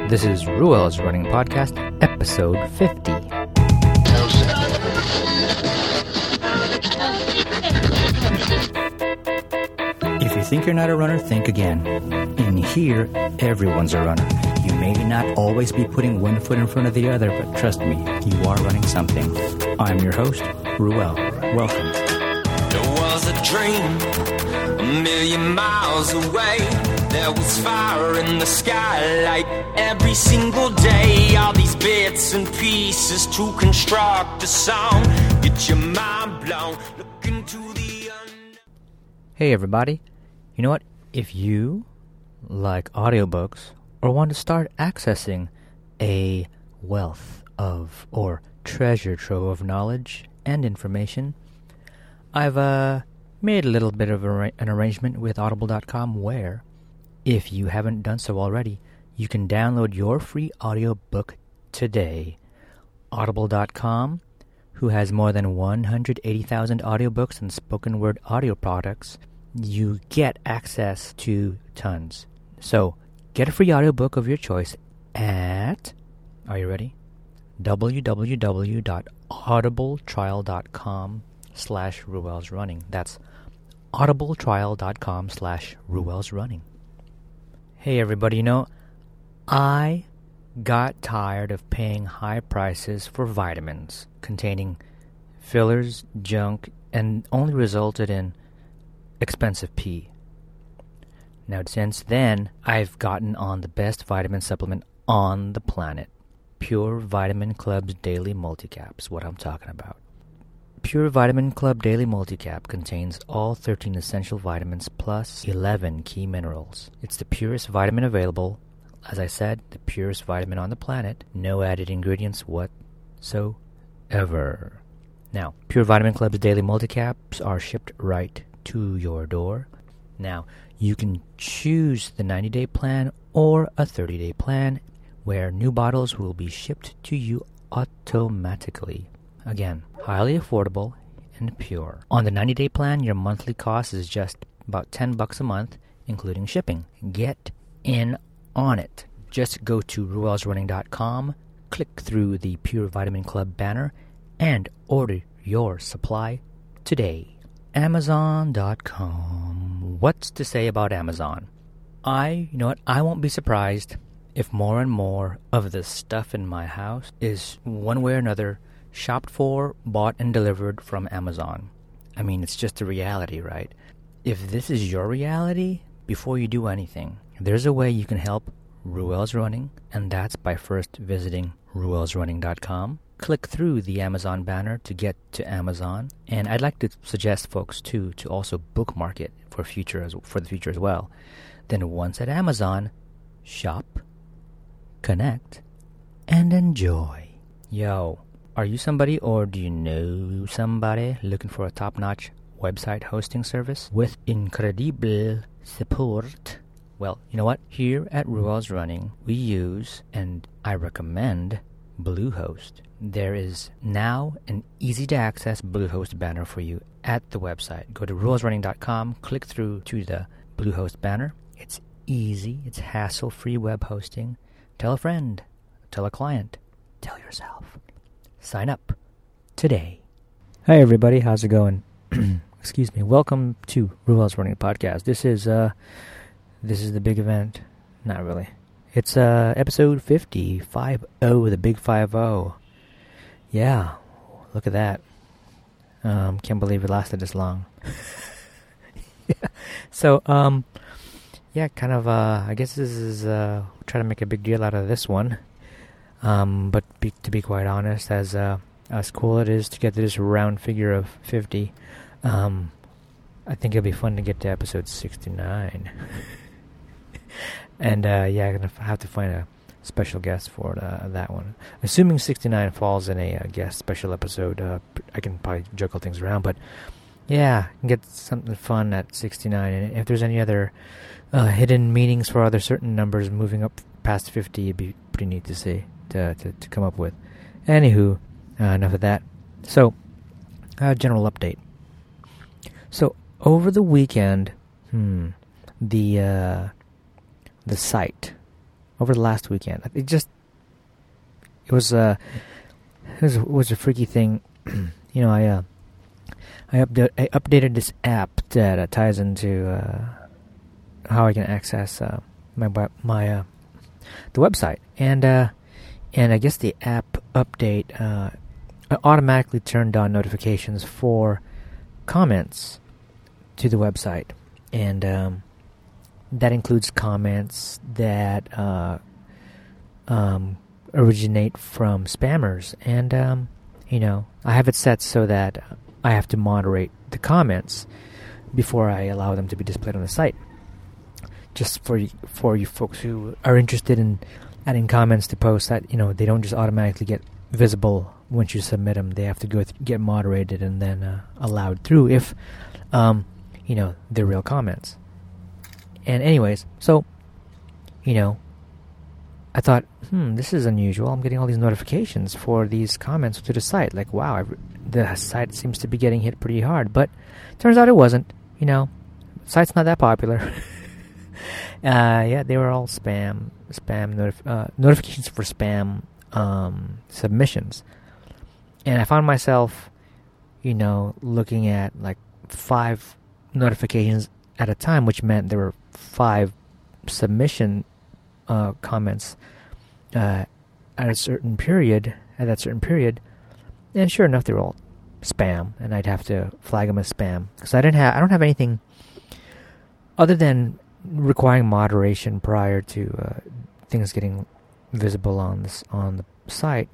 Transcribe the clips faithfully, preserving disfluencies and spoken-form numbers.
This is Ruel's Running Podcast, episode fifty. If you think you're not a runner, think again. In here, everyone's a runner. You may not always be putting one foot in front of the other, but trust me, you are running something. I'm your host, Ruel. Welcome. There was a dream a million miles away. There was fire in the skylight every single day. All these bits and pieces to construct a song. Get your mind blown. Look into the unknown. Hey everybody. You know what? If you like audiobooks or want to start accessing a wealth of or treasure trove of knowledge and information, I've uh, made a little bit of a, an arrangement with audible dot com where, if you haven't done so already, you can download your free audiobook today. audible dot com, who has more than one hundred eighty thousand audiobooks and spoken word audio products, you get access to tons. So, get a free audiobook of your choice at, are you ready? w w w dot audible trial dot com slash Ruel's Running. That's audible trial dot com slash Ruel's Running. Hey everybody, you know, I got tired of paying high prices for vitamins containing fillers, junk, and only resulted in expensive pee. Now, since then, I've gotten on the best vitamin supplement on the planet. Pure Vitamin Club's Daily Multicap is what I'm talking about. Pure Vitamin Club Daily Multicap contains all thirteen essential vitamins plus eleven key minerals. It's the purest vitamin available. As I said, the purest vitamin on the planet. No added ingredients whatsoever. Now, Pure Vitamin Club's Daily Multicaps are shipped right to your door. Now, you can choose the ninety-day plan or a thirty-day plan where new bottles will be shipped to you automatically. Again, highly affordable and pure. On the ninety-day plan, your monthly cost is just about ten bucks a month, including shipping. Get in on it. Just go to ruels running dot com, click through the Pure Vitamin Club banner, and order your supply today. amazon dot com. What's to say about Amazon? I, you know what, I won't be surprised if more and more of the stuff in my house is one way or another shopped for, bought, and delivered from Amazon. I mean, it's just a reality, right? If this is your reality, before you do anything, there's a way you can help Ruel's Running, and that's by first visiting ruels running dot com. Click through the Amazon banner to get to Amazon, and I'd like to suggest folks too to also bookmark it for future as for the future as well. Then once at Amazon, shop, connect, and enjoy. Yo, are you somebody or do you know somebody looking for a top-notch website hosting service with incredible support? Well, you know what? Here at Ruel's Running, we use and I recommend Bluehost. There is now an easy-to-access Bluehost banner for you at the website. Go to ruels running dot com, click through to the Bluehost banner. It's easy, it's hassle-free web hosting. Tell a friend, tell a client, tell yourself. Sign up today. Hi everybody, how's it going? Excuse me. Welcome to Ruel's Running Podcast. This is uh this is the big event. Not really. It's uh episode fifty, five oh, the big five oh. Yeah, look at that. Um, can't believe it lasted this long. yeah. So, um, yeah, kind of, uh, I guess this is, uh, try to make a big deal out of this one. Um, but be, to be quite honest, as, uh, as cool it is to get to this round figure of fifty, um, I think it'll be fun to get to episode sixty-nine. and, uh, yeah, I'm gonna have to find a special guest for uh, that one. Assuming sixty-nine falls in a uh, guest special episode, uh, I can probably juggle things around, but yeah, get something fun at sixty-nine. And if there's any other uh, hidden meanings for other certain numbers moving up past fifty, it'd be pretty neat to see, to, to, to come up with. Anywho, uh, enough of that. So, uh, general update. So, over the weekend, hmm, the, uh, the site, over the last weekend. It just it was uh it was, it was a freaky thing. You know, I uh, I, upda- I updated this app that uh, ties into uh, how I can access uh, my my uh, the website, and uh, and I guess the app update uh, automatically turned on notifications for comments to the website, and um, that includes comments that uh, um, originate from spammers, and um, you know, I have it set so that I have to moderate the comments before I allow them to be displayed on the site. Just for you, for you folks who are interested in adding comments to posts, that you know, they don't just automatically get visible once you submit them. They have to go th- get moderated and then uh, allowed through if um, you know, they're real comments. And anyways, so you know, I thought, hmm, this is unusual. I'm getting all these notifications for these comments to the site. Like, wow, I've, the site seems to be getting hit pretty hard. But turns out it wasn't. You know, the site's not that popular. uh, yeah, they were all spam, spam notif- uh, notifications for spam um, submissions. And I found myself, you know, looking at like five notifications at a time, which meant there were five submission Uh, comments uh, at a certain period, at that certain period, and sure enough, they were all spam, and I'd have to flag them as spam because I didn't have, I don't have anything other than requiring moderation prior to uh, things getting visible on this on the site.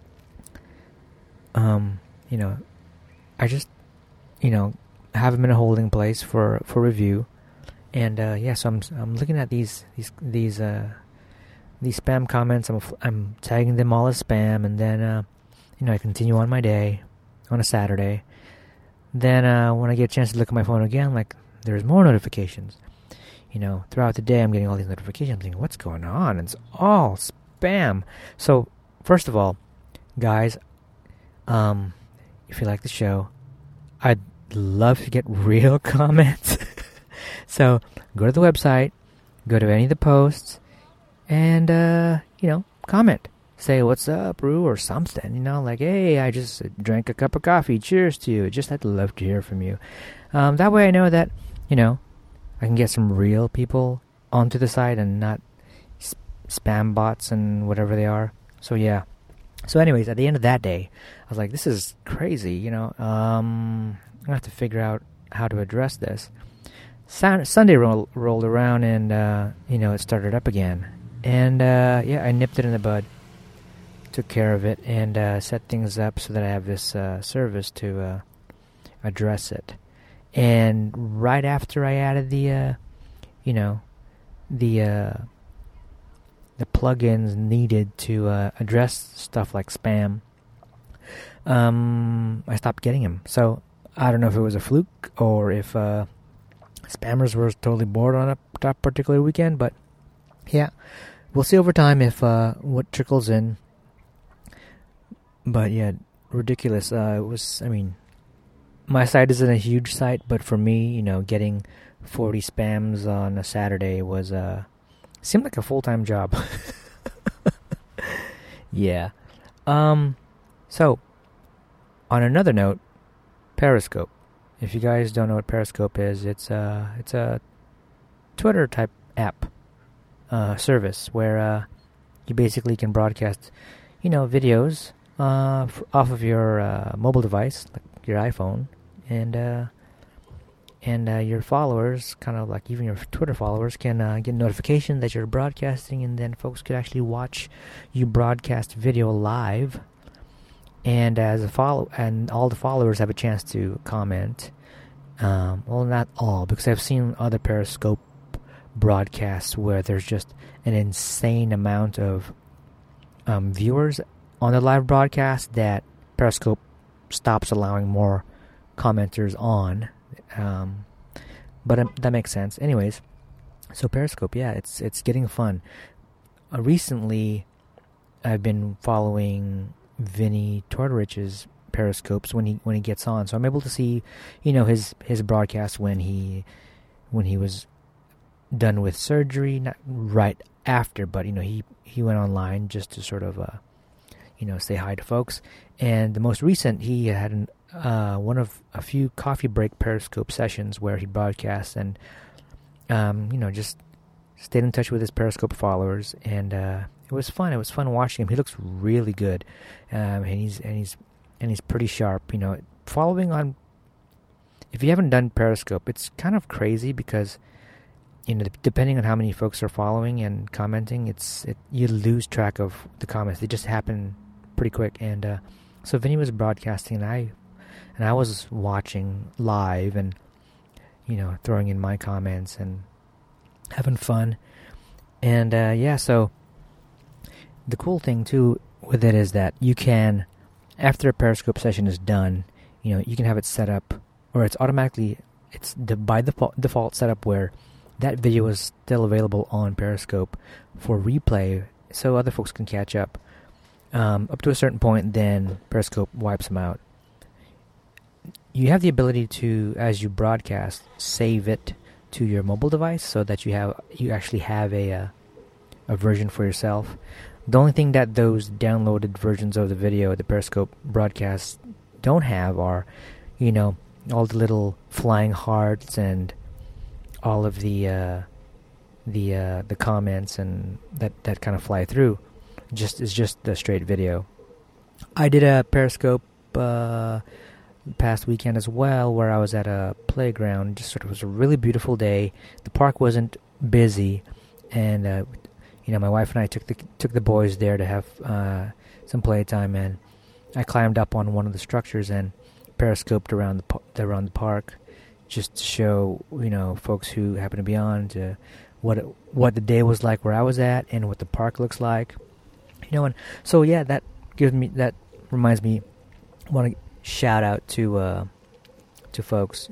Um, you know, I just, you know, have them in a holding place for for review. And uh, yeah, so I'm I'm looking at these these these uh these spam comments. I'm I'm tagging them all as spam, and then uh, you know, I continue on my day on a Saturday. Then uh, when I get a chance to look at my phone again, like there's more notifications. You know, throughout the day, I'm getting all these notifications. I'm thinking, what's going on? It's all spam. So first of all, guys, um, if you like the show, I'd love to get real comments. So go to the website, go to any of the posts, and, uh, you know, comment. Say, what's up, Roo, or something. You know, like, hey, I just drank a cup of coffee. Cheers to you. Just I'd love to hear from you. Um, that way I know that, you know, I can get some real people onto the site and not sp- spam bots and whatever they are. So, yeah. So, anyways, at the end of that day, I was like, this is crazy, you know. Um, I'm going to have to figure out how to address this. Sunday roll, rolled around, and uh, you know, it started up again, and uh, yeah, I nipped it in the bud, took care of it, and uh, set things up so that I have this uh, service to uh, address it. And right after I added the, uh, you know, the uh, the plugins needed to uh, address stuff like spam, um, I stopped getting them. So I don't know if it was a fluke or if Uh, spammers were totally bored on a, that particular weekend, but yeah, we'll see over time if uh, what trickles in. But yeah, ridiculous. Uh, it was, I mean, my site isn't a huge site, but for me, you know, getting forty spams on a Saturday was uh, seemed like a full-time job. Yeah. Um. So, on another note, Periscope. If you guys don't know what Periscope is, it's a it's a Twitter type app uh, service where uh, you basically can broadcast, you know, videos uh, f- off of your uh, mobile device, like your iPhone, and uh, and uh, your followers, kind of like even your Twitter followers, can uh, get notification that you're broadcasting, and then folks could actually watch you broadcast video live. And as a follow, and all the followers have a chance to comment. Um, well, not all, because I've seen other Periscope broadcasts where there's just an insane amount of um, viewers on the live broadcast that Periscope stops allowing more commenters on. Um, but um, that makes sense. Anyways, so Periscope, yeah, it's it's getting fun. Uh, recently, I've been following Vinny Tortorich's Periscopes when he when he gets on, so I'm able to see, you know, his his broadcast when he when he was done with surgery, not right after, but you know he he went online just to sort of uh, you know say hi to folks. And the most recent, he had an, uh, one of a few coffee break Periscope sessions where he broadcasts and um, you know just stayed in touch with his Periscope followers, and uh, it was fun. It was fun watching him. He looks really good, um, and he's and he's and he's pretty sharp. You know, following on. If you haven't done Periscope, it's kind of crazy because, you know, depending on how many folks are following and commenting, it's it, you lose track of the comments. They just happen pretty quick. And uh, so Vinny was broadcasting, and I and I was watching live, and you know, throwing in my comments and having fun. And uh, yeah, so the cool thing too with it is that you can, after a Periscope session is done, you know, you can have it set up. Or it's automatically, it's the, by default, default setup where that video is still available on Periscope for replay, so other folks can catch up. Um, up to a certain point, then Periscope wipes them out. You have the ability to, as you broadcast, save it to your mobile device so that you have you actually have a uh, a version for yourself. The only thing that those downloaded versions of the video, the Periscope broadcasts, don't have are, you know, all the little flying hearts and all of the uh, the uh, the comments and that, that kind of fly through. Just it's just the straight video. I did a Periscope uh, past weekend as well, where I was at a playground. Just sort of, it was a really beautiful day. The park wasn't busy, and uh, you know, my wife and I took the took the boys there to have uh, some playtime, and I climbed up on one of the structures and Periscoped around the around the park, just to show, you know, folks who happen to be on to what it, what the day was like where I was at and what the park looks like, you know. And so yeah, that gives me that reminds me, I want to shout out to uh, to folks,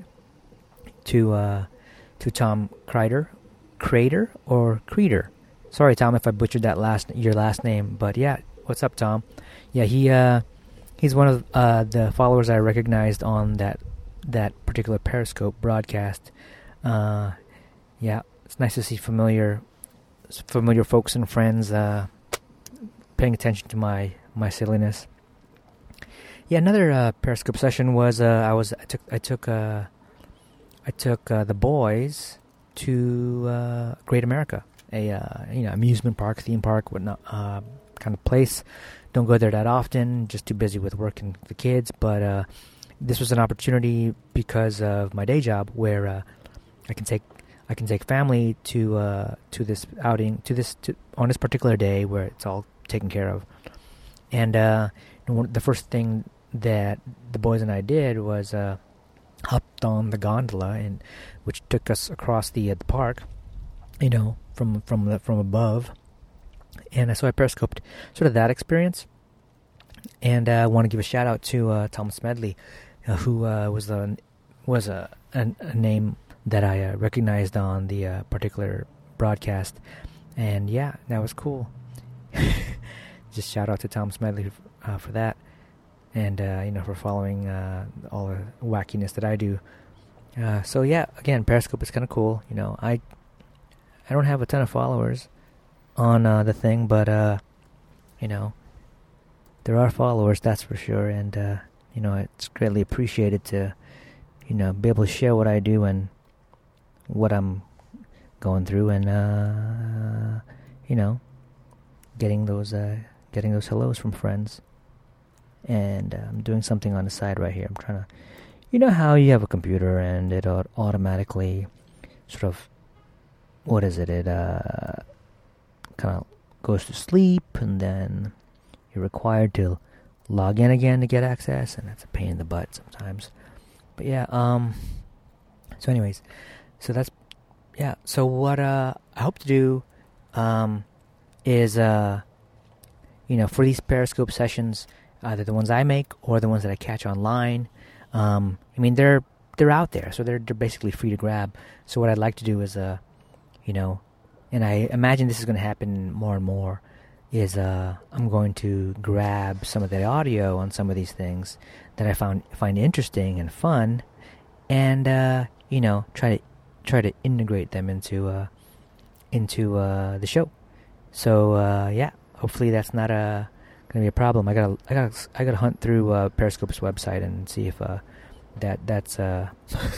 to uh, to Tom Kreider, Crater or Creeder. Sorry, Tom, if I butchered that last your last name, but yeah, what's up, Tom? Yeah, he. Uh, He's one of uh, the followers I recognized on that that particular Periscope broadcast. Uh, yeah, it's nice to see familiar familiar folks and friends uh, paying attention to my, my silliness. Yeah, another uh, Periscope session was uh, I was I took I took uh, I took uh, the boys to uh, Great America, a uh, you know amusement park, theme park, whatnot, uh, kind of place. Don't go there that often, just too busy with work and the kids. But uh, this was an opportunity because of my day job, where uh, I can take I can take family to uh, to this outing, to this to, on this particular day where it's all taken care of. And uh, the first thing that the boys and I did was uh, hopped on the gondola, and which took us across the uh, the park, you know, from from the, from above. And so I Periscoped sort of that experience. And uh, I want to give a shout out to uh, Thomas Medley, uh, who uh, was a was a, a, a name that I uh, recognized on the uh, particular broadcast. And yeah, that was cool. Just shout out to Thomas Medley uh, for that, and uh, you know, for following uh, all the wackiness that I do. Uh, so yeah, again, Periscope is kind of cool. You know, I I don't have a ton of followers on uh, the thing, but uh, you know, there are followers, that's for sure, and uh, you know, it's greatly appreciated to, you know, be able to share what I do and what I'm going through, and uh, you know, getting those uh, getting those hellos from friends. And uh, I'm doing something on the side right here. I'm trying to, you know how you have a computer and it automatically sort of, what is it? It uh. kind of goes to sleep, and then you're required to log in again to get access, and that's a pain in the butt sometimes. But yeah, um, so anyways, so that's, yeah, so what uh, I hope to do um, is, uh, you know, for these Periscope sessions, either the ones I make or the ones that I catch online, um, I mean, they're they're out there, so they're, they're basically free to grab. So what I'd like to do is, uh, you know, and I imagine this is going to happen more and more, is uh, I'm going to grab some of the audio on some of these things that I found find interesting and fun, and uh, you know, try to try to integrate them into uh, into uh, the show. So uh, yeah, hopefully that's not a gonna be a problem. I gotta I gotta I gotta hunt through uh, Periscope's website and see if uh, that that's uh,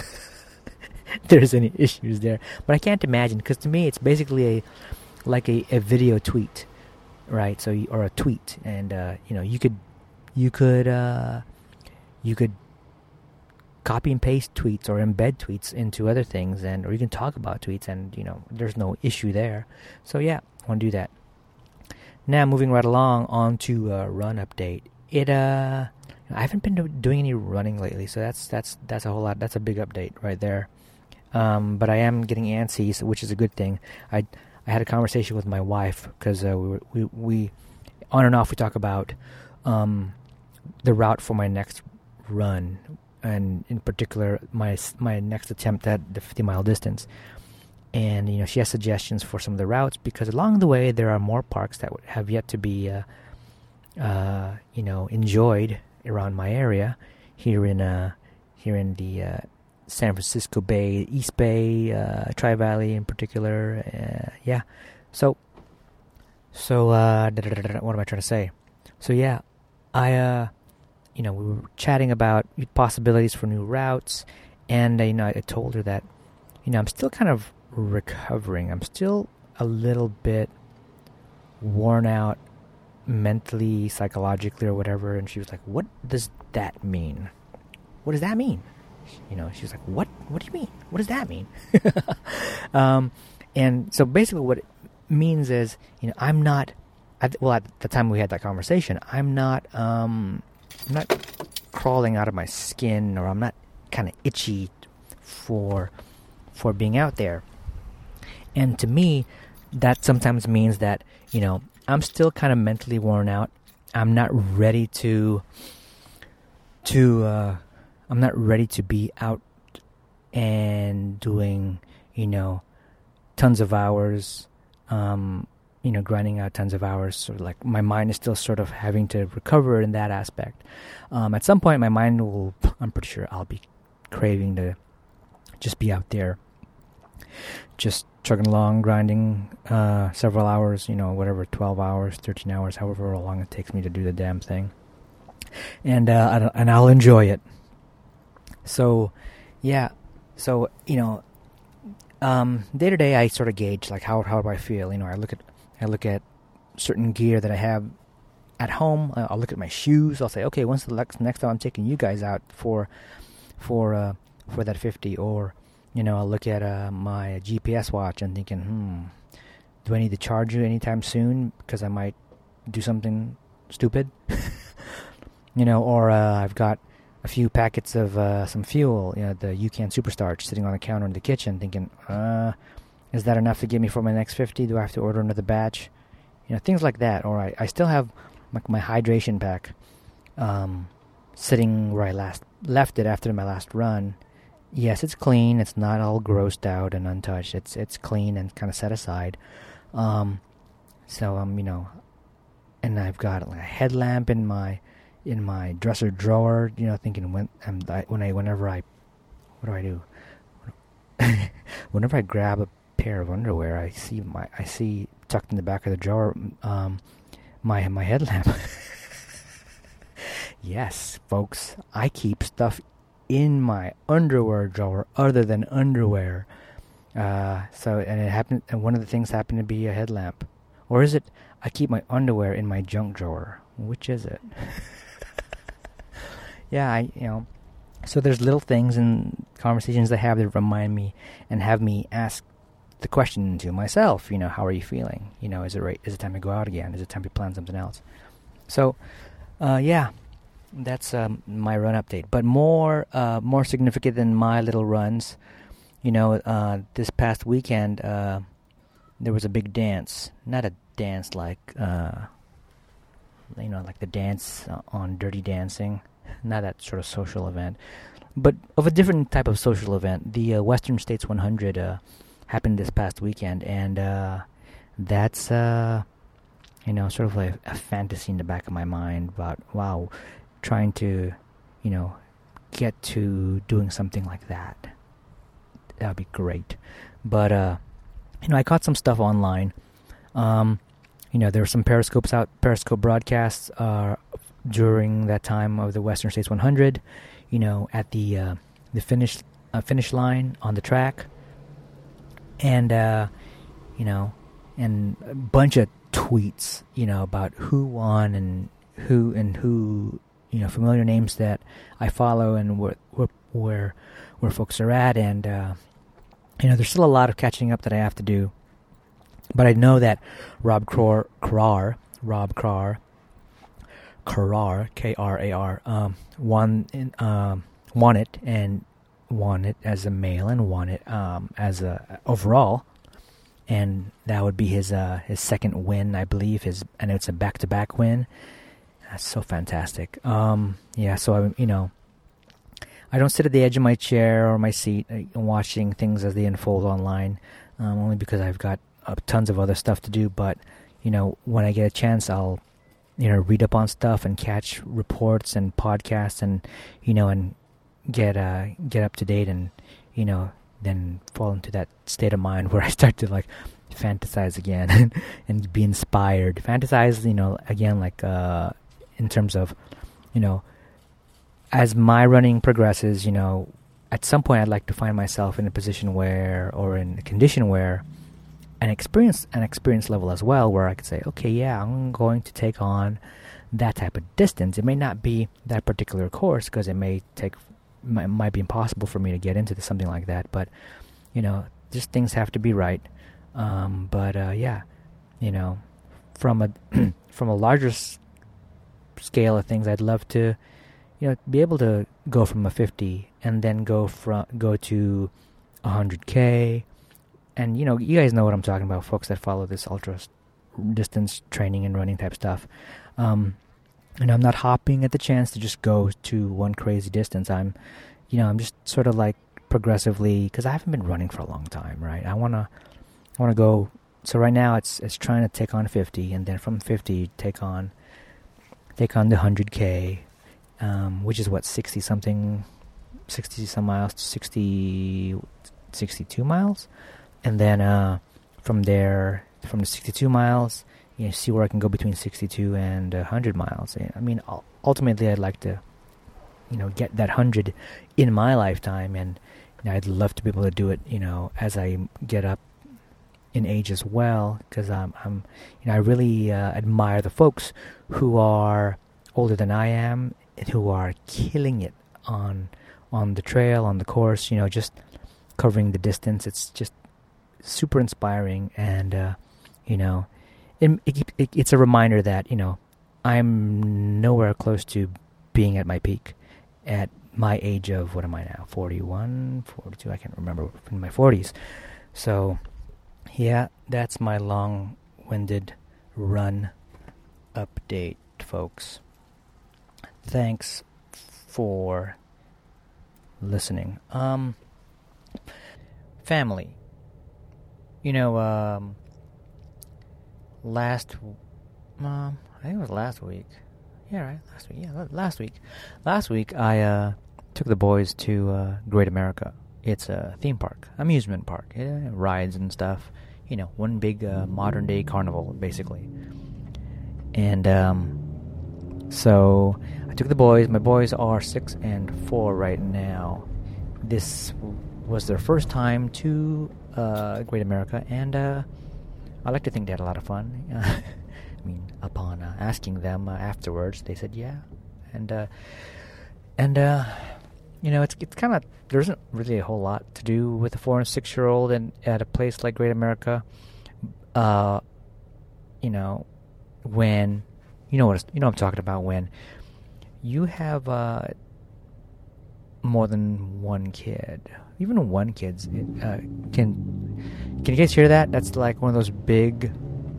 there's any issues there. But I can't imagine, because to me it's basically a like a, a video tweet, right? So you, or a tweet, and uh, you know you could you could uh, you could copy and paste tweets or embed tweets into other things, and or you can talk about tweets, and you know there's no issue there. So yeah, I want to do that. Now moving right along on to uh, run update. It uh, I haven't been do- doing any running lately, so that's that's that's a whole lot. That's a big update right there. Um, but I am getting antsy, so, which is a good thing. I I had a conversation with my wife because uh, we, we we on and off we talk about um, the route for my next run, and in particular my my next attempt at the fifty mile distance. And you know she has suggestions for some of the routes, because along the way there are more parks that have yet to be uh, uh, you know enjoyed around my area here in uh, here in the uh, San Francisco Bay, East Bay, uh, Tri Valley in particular. Uh, yeah, so so uh, what am I trying to say? So yeah, I uh, you know we were chatting about possibilities for new routes, and uh, you know I told her that you know I'm still kind of recovering. I'm still a little bit worn out mentally, psychologically, or whatever. And she was like, "What does that mean? What does that mean?" You know, she was like, "What? What do you mean? What does that mean?" um, and so basically, what it means is, you know, I'm not. At, well, at the time we had that conversation, I'm not. Um, I'm not crawling out of my skin, or I'm not kind of itchy for for being out there. And to me, that sometimes means that, you know, I'm still kind of mentally worn out. I'm not ready to, to, uh, I'm not ready to be out and doing, you know, tons of hours, um, you know, grinding out tons of hours. Sort of like my mind is still sort of having to recover in that aspect. Um, at some point, my mind will, I'm pretty sure I'll be craving to just be out there, just chugging along, grinding uh, several hours, you know, whatever, twelve hours, thirteen hours, however long it takes me to do the damn thing. And uh, and I'll enjoy it. So, yeah. So, you know, um, day to day, I sort of gauge, like, how how do I feel? You know, I look at I look at certain gear that I have at home. I'll look at my shoes. I'll say, okay, when's the next time I'm taking you guys out for for uh, for that fifty? Or, you know, I'll look at uh, my G P S watch and thinking, hmm, do I need to charge you anytime soon? Because I might do something stupid. You know, or uh, I've got a few packets of uh, some fuel, you know, the UCAN Superstarch sitting on the counter in the kitchen, thinking, uh, is that enough to get me for my next fifty? Do I have to order another batch? You know, things like that. Or I, I still have my, my hydration pack um, sitting where I last left it after my last run. Yes, it's clean. It's not all grossed out and untouched. It's it's clean and kind of set aside. Um, so um, you know, and I've got like a headlamp in my in my dresser drawer. You know, thinking when um, I, when I whenever I what do I do? Whenever I grab a pair of underwear, I see my I see tucked in the back of the drawer um, my my headlamp. Yes, folks, I keep stuff in my underwear drawer other than underwear. Uh, so, and it happened, and one of the things happened to be a headlamp. Or is it, I keep my underwear in my junk drawer? Which is it? Yeah, I, you know, so there's little things and conversations I have that remind me and have me ask the question to myself, you know, how are you feeling? You know, is it right, is it time to go out again? Is it time to plan something else? So, uh, yeah. That's um, my run update, but more uh, more significant than my little runs. You know, uh, this past weekend uh, there was a big dance. Not a dance like uh, you know, like the dance on Dirty Dancing. Not that sort of social event, but of a different type of social event. The uh, Western States one hundred uh, happened this past weekend, and uh, that's uh, you know, sort of like a fantasy in the back of my mind about, wow, trying to, you know, get to doing something like that. That would be great. But, uh, you know, I caught some stuff online. Um, you know, there were some Periscopes out, Periscope broadcasts uh, during that time of the Western States one hundred. You know, at the uh, the finish uh, finish line on the track, and uh, you know, and a bunch of tweets, you know, about who won and who and who, you know, familiar names that I follow and where where where, where folks are at, and uh, you know, there's still a lot of catching up that I have to do. But I know that Rob Krar, Krar Rob Krar, Krar, K R A R, um, won in, um, won it and won it as a male and won it um, as a overall, and that would be his uh, his second win, I believe. His and it's a back to back win. That's so fantastic. Um, yeah, so I, you know, I don't sit at the edge of my chair or my seat uh, watching things as they unfold online, um, only because I've got uh, tons of other stuff to do. But, you know, when I get a chance, I'll, you know, read up on stuff and catch reports and podcasts and, you know, and get uh, get up to date and, you know, then fall into that state of mind where I start to, like, fantasize again and be inspired. Fantasize, you know, again, like, uh, in terms of, you know, as my running progresses, you know, at some point I'd like to find myself in a position where, or in a condition where, an experience, an experience level as well, where I could say, okay, yeah, I'm going to take on that type of distance. It may not be that particular course because it may take, might, might be impossible for me to get into something like that. But, you know, just things have to be right. Um, but uh, yeah, you know, from a from a larger s- scale of things, I'd love to, you know, be able to go from a fifty and then go from go to a hundred K. And, you know, you guys know what I'm talking about, folks that follow this ultra distance training and running type stuff. Um, and I'm not hopping at the chance to just go to one crazy distance. I'm, you know, I'm just sort of like progressively, because I haven't been running for a long time, right? I want to, I want to go. So right now it's it's trying to take on fifty, and then from fifty take on, take on the one hundred K, um, which is what, sixty something, sixty some miles to sixty, sixty-two miles. And then uh, from there, from the sixty-two miles, you know, see where I can go between sixty-two and one hundred miles. I mean, ultimately, I'd like to, you know, get that one hundred in my lifetime, and you know, I'd love to be able to do it, you know, as I get up in age as well, because I'm, I'm, you know, I really uh, admire the folks who are older than I am, and who are killing it on on the trail, on the course, you know, just covering the distance. It's just super inspiring, and uh, you know, it, it, it, it's a reminder that, you know, I'm nowhere close to being at my peak at my age of, what am I now, forty-one, forty-two, I can't remember, in my forties. So yeah, that's my long-winded run update, folks. Thanks for listening. Um, family. You know, um, last, um, I think it was last week. Yeah, right, last week. Yeah, last week. Last week, I uh, took the boys to uh, Great America. It's a theme park, amusement park, yeah, rides and stuff. You know, one big uh, modern-day carnival, basically. And um, so I took the boys. My boys are six and four right now. This was their first time to uh, Great America, and uh, I like to think they had a lot of fun. I mean, upon uh, asking them uh, afterwards, they said yeah, and uh, and uh, you know, it's it's kind of, there isn't really a whole lot to do with a four and six year old, and at a place like Great America, uh, you know, when you know what you know what I'm talking about, when you have uh, more than one kid. Even one kid's uh, can can you guys hear that? That's like one of those big,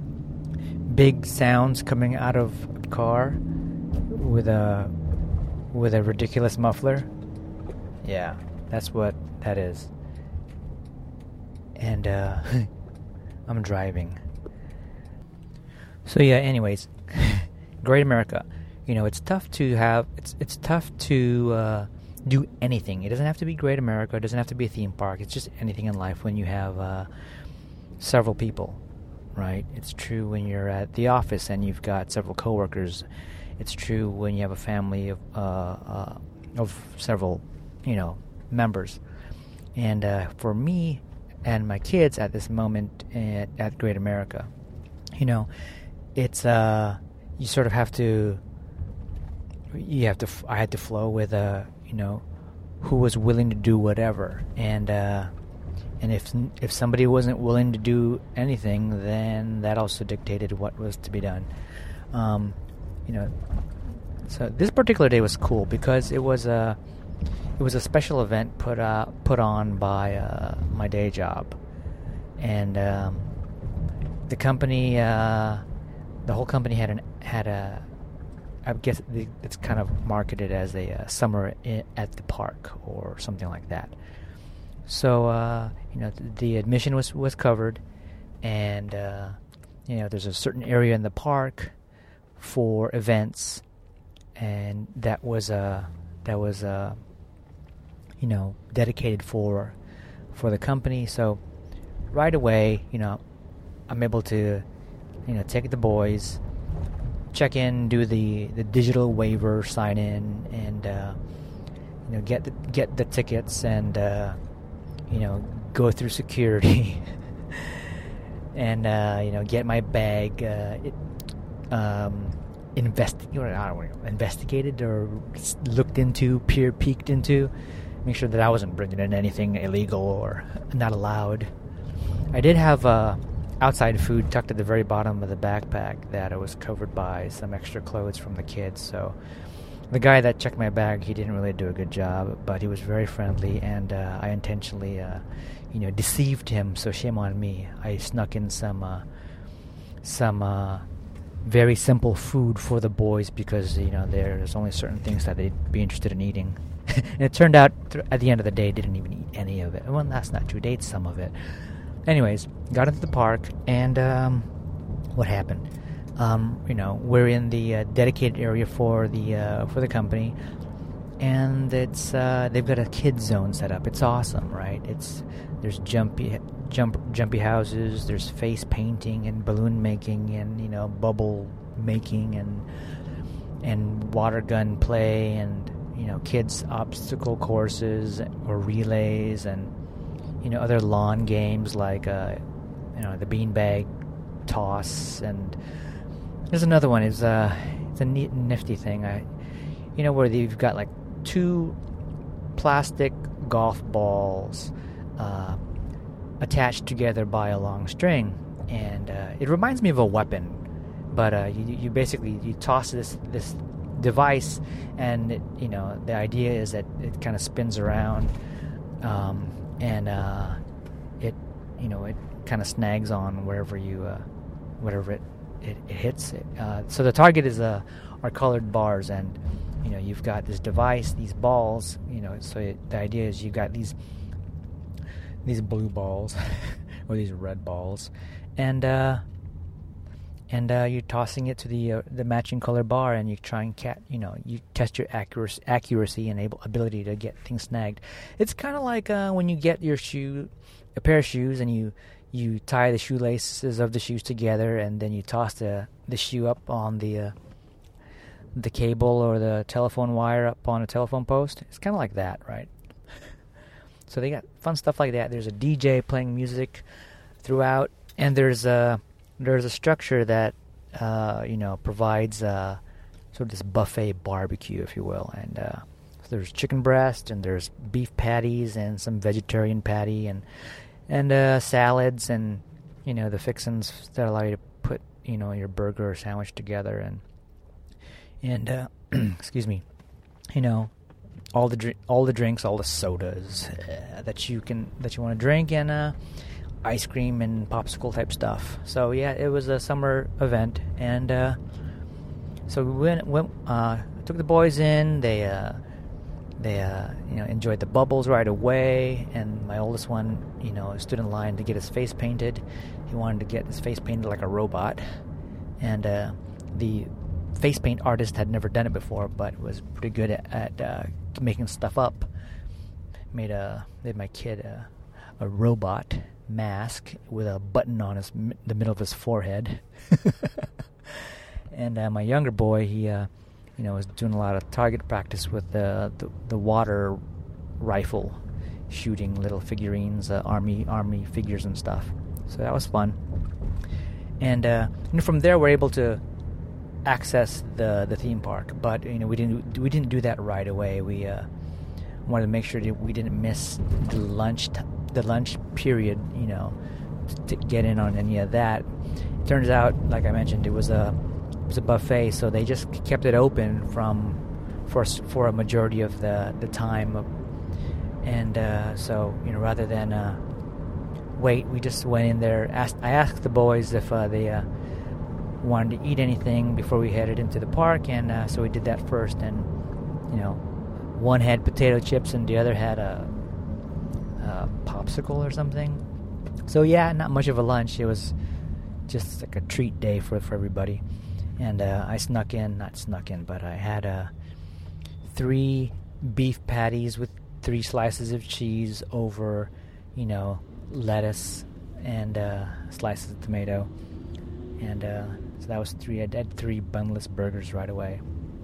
big sounds coming out of a car with a with a ridiculous muffler. Yeah, that's what that is. And uh, I'm driving. So yeah. Anyways, Great America. You know, it's tough to have. It's it's tough to. Uh, do anything. It doesn't have to be Great America. It doesn't have to be a theme park. It's just anything in life when you have uh, several people, right? It's true when you're at the office and you've got several coworkers. It's true when you have a family of uh, uh, of several, you know, members. And uh, for me and my kids at this moment at, at Great America, you know, it's uh, you sort of have to. You have to. F- I had to flow with uh, you know, who was willing to do whatever, and uh, and if if somebody wasn't willing to do anything, then that also dictated what was to be done. Um, you know, so this particular day was cool because it was a it was a special event put uh, put on by uh, my day job, and um, the company, uh, the whole company had an had a. I guess it's kind of marketed as a uh, summer I- at the park or something like that. So uh, you know, th- the admission was, was covered, and uh, you know, there's a certain area in the park for events, and that was uh, that was uh, you know, dedicated for for the company. So right away, you know, I'm able to, you know, take the boys. Check in, do the, the digital waiver, sign in, and uh, you know, get the, get the tickets, and uh, you know, go through security, and uh, you know, get my bag uh, it, um, investi- I don't know, investigated or looked into, peer peeked into, make sure that I wasn't bringing in anything illegal or not allowed. I did have uh, outside food tucked at the very bottom of the backpack that it was covered by some extra clothes from the kids. So the guy that checked my bag, he didn't really do a good job, but he was very friendly, and uh, I intentionally, uh, you know, deceived him. So shame on me. I snuck in some, uh, some uh, very simple food for the boys because you know there's only certain things that they'd be interested in eating. And it turned out th- at the end of the day, didn't even eat any of it. Well, that's not true. They ate some of it. Anyways, got into the park, and um, what happened? Um, you know, we're in the uh, dedicated area for the uh, for the company, and it's uh, they've got a kids zone set up. It's awesome, right? It's there's jumpy jump jumpy houses. There's face painting and balloon making, and you know, bubble making, and and water gun play, and you know, kids obstacle courses or relays, and you know, other lawn games like, uh, you know, the beanbag toss, and there's another one. It's uh, it's a neat, nifty thing. I, you know, where you've got like two plastic golf balls uh, attached together by a long string, and uh, it reminds me of a weapon. But uh, you you basically you toss this this device, and it, you know, the idea is that it kind of spins around. Um, And uh, it, you know, it kind of snags on wherever you, uh, whatever it, it, it hits. It. Uh, so the target is uh, are colored bars, and you know, you've got this device, these balls. You know, so it, the idea is you've got these these blue balls or these red balls, and uh, and uh, you're tossing it to the uh, the matching color bar, and you try and cat, you know, you test your accuracy, accuracy and able ability to get things snagged. It's kind of like uh, when you get your shoe, a pair of shoes, and you you tie the shoelaces of the shoes together, and then you toss the the shoe up on the uh, the cable or the telephone wire up on a telephone post. It's kind of like that, right? So they got fun stuff like that. There's a D J playing music throughout, and there's a There's a structure that, uh, you know, provides uh, sort of this buffet barbecue, if you will. And uh, so there's chicken breast, and there's beef patties, and some vegetarian patty, and and uh, salads, and you know, the fixins that allow you to put, you know, your burger or sandwich together, and and uh, excuse me, you know, all the dr- all the drinks, all the sodas uh, that you can that you want to drink, and uh, ice cream and popsicle type stuff. So yeah, it was a summer event, and uh, so we went. went uh, took the boys in. They uh, they uh, you know, enjoyed the bubbles right away, and my oldest one, you know, stood in line to get his face painted. He wanted to get his face painted like a robot, and uh, the face paint artist had never done it before, but was pretty good at, at uh, making stuff up. Made a made my kid a, a robot mask with a button on his the middle of his forehead. And uh, my younger boy, he, uh, you know, was doing a lot of target practice with the the, the water rifle, shooting little figurines, uh, army army figures and stuff. So that was fun. And uh, you know, from there, we're able to access the the theme park. But you know, we didn't we didn't do that right away. We uh, wanted to make sure that we didn't miss the lunch t- the lunch period. You know, to, to get in on any of that. It turns out, like I mentioned, it was a it was a buffet, so they just kept it open from for for a majority of the the time. And uh, so you know, rather than uh, wait, we just went in there. Asked I asked the boys if uh, they uh, wanted to eat anything before we headed into the park, and uh, so we did that first. And you know, one had potato chips and the other had a, a popsicle or something. So yeah, not much of a lunch. It was just like a treat day for for everybody. And uh, I snuck in, not snuck in, but I had uh, three beef patties with three slices of cheese over, you know, lettuce and uh, slices of tomato. And uh, so that was three. I had three bunless burgers right away.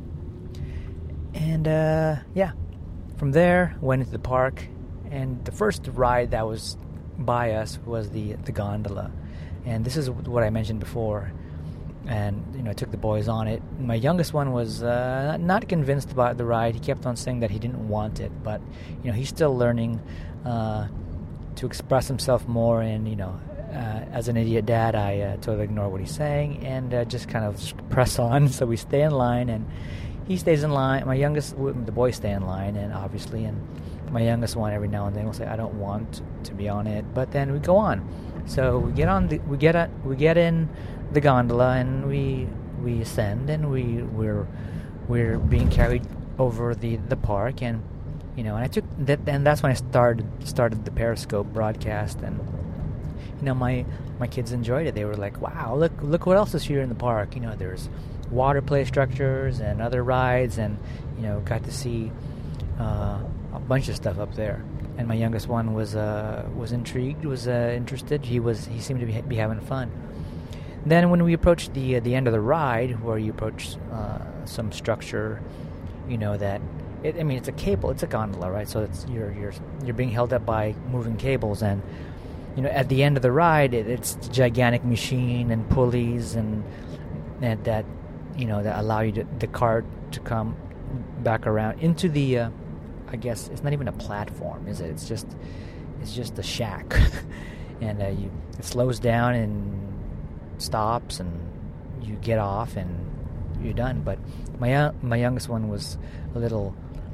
And uh, yeah, from there went into the park. And the first ride that was by us was the the gondola. And this is what I mentioned before. And you know, I took the boys on it. My youngest one was uh, not convinced about the ride. He kept on saying that he didn't want it, but you know, he's still learning uh, to express himself more. And you know, uh, as an idiot dad, I uh, totally ignore what he's saying and uh, just kind of press on. So we stay in line, and he stays in line. My youngest, the boys stay in line, and obviously, and my youngest one every now and then will say, "I don't want to be on it," but then we go on. So we get on the, we get a, we get in the gondola, and we we ascend, and we we're we're being carried over the, the park. And you know, and I took that, and that's when I started started the Periscope broadcast. And you know, my my kids enjoyed it. They were like, "Wow, look look what else is here in the park." You know, there's water play structures and other rides, and you know, got to see uh, a bunch of stuff up there. And my youngest one was uh, was intrigued, was uh, interested. He was he seemed to be, be having fun. Then when we approached the uh, the end of the ride, where you approach uh, some structure, you know that it, I mean, it's a cable, it's a gondola, right? So it's you're you're you're being held up by moving cables, and you know, at the end of the ride, it, it's a gigantic machine and pulleys and and that you know that allow you to, the cart to come back around into the. Uh, I guess it's not even a platform, is it? It's just it's just a shack, and uh, you it slows down and stops, and you get off, and you're done. But my uh, my youngest one was a little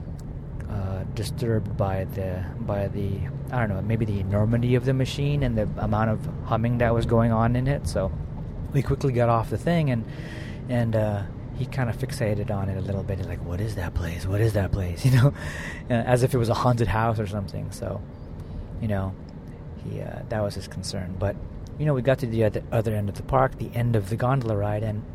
uh, disturbed by the by the I don't know, maybe the enormity of the machine and the amount of humming that was going on in it. So we quickly got off the thing, and and. Uh, he kind of fixated on it a little bit. He's like, what is that place? What is that place? You know, uh, as if it was a haunted house or something. So, you know, he uh, that was his concern. But, you know, we got to the other, other end of the park, the end of the gondola ride, and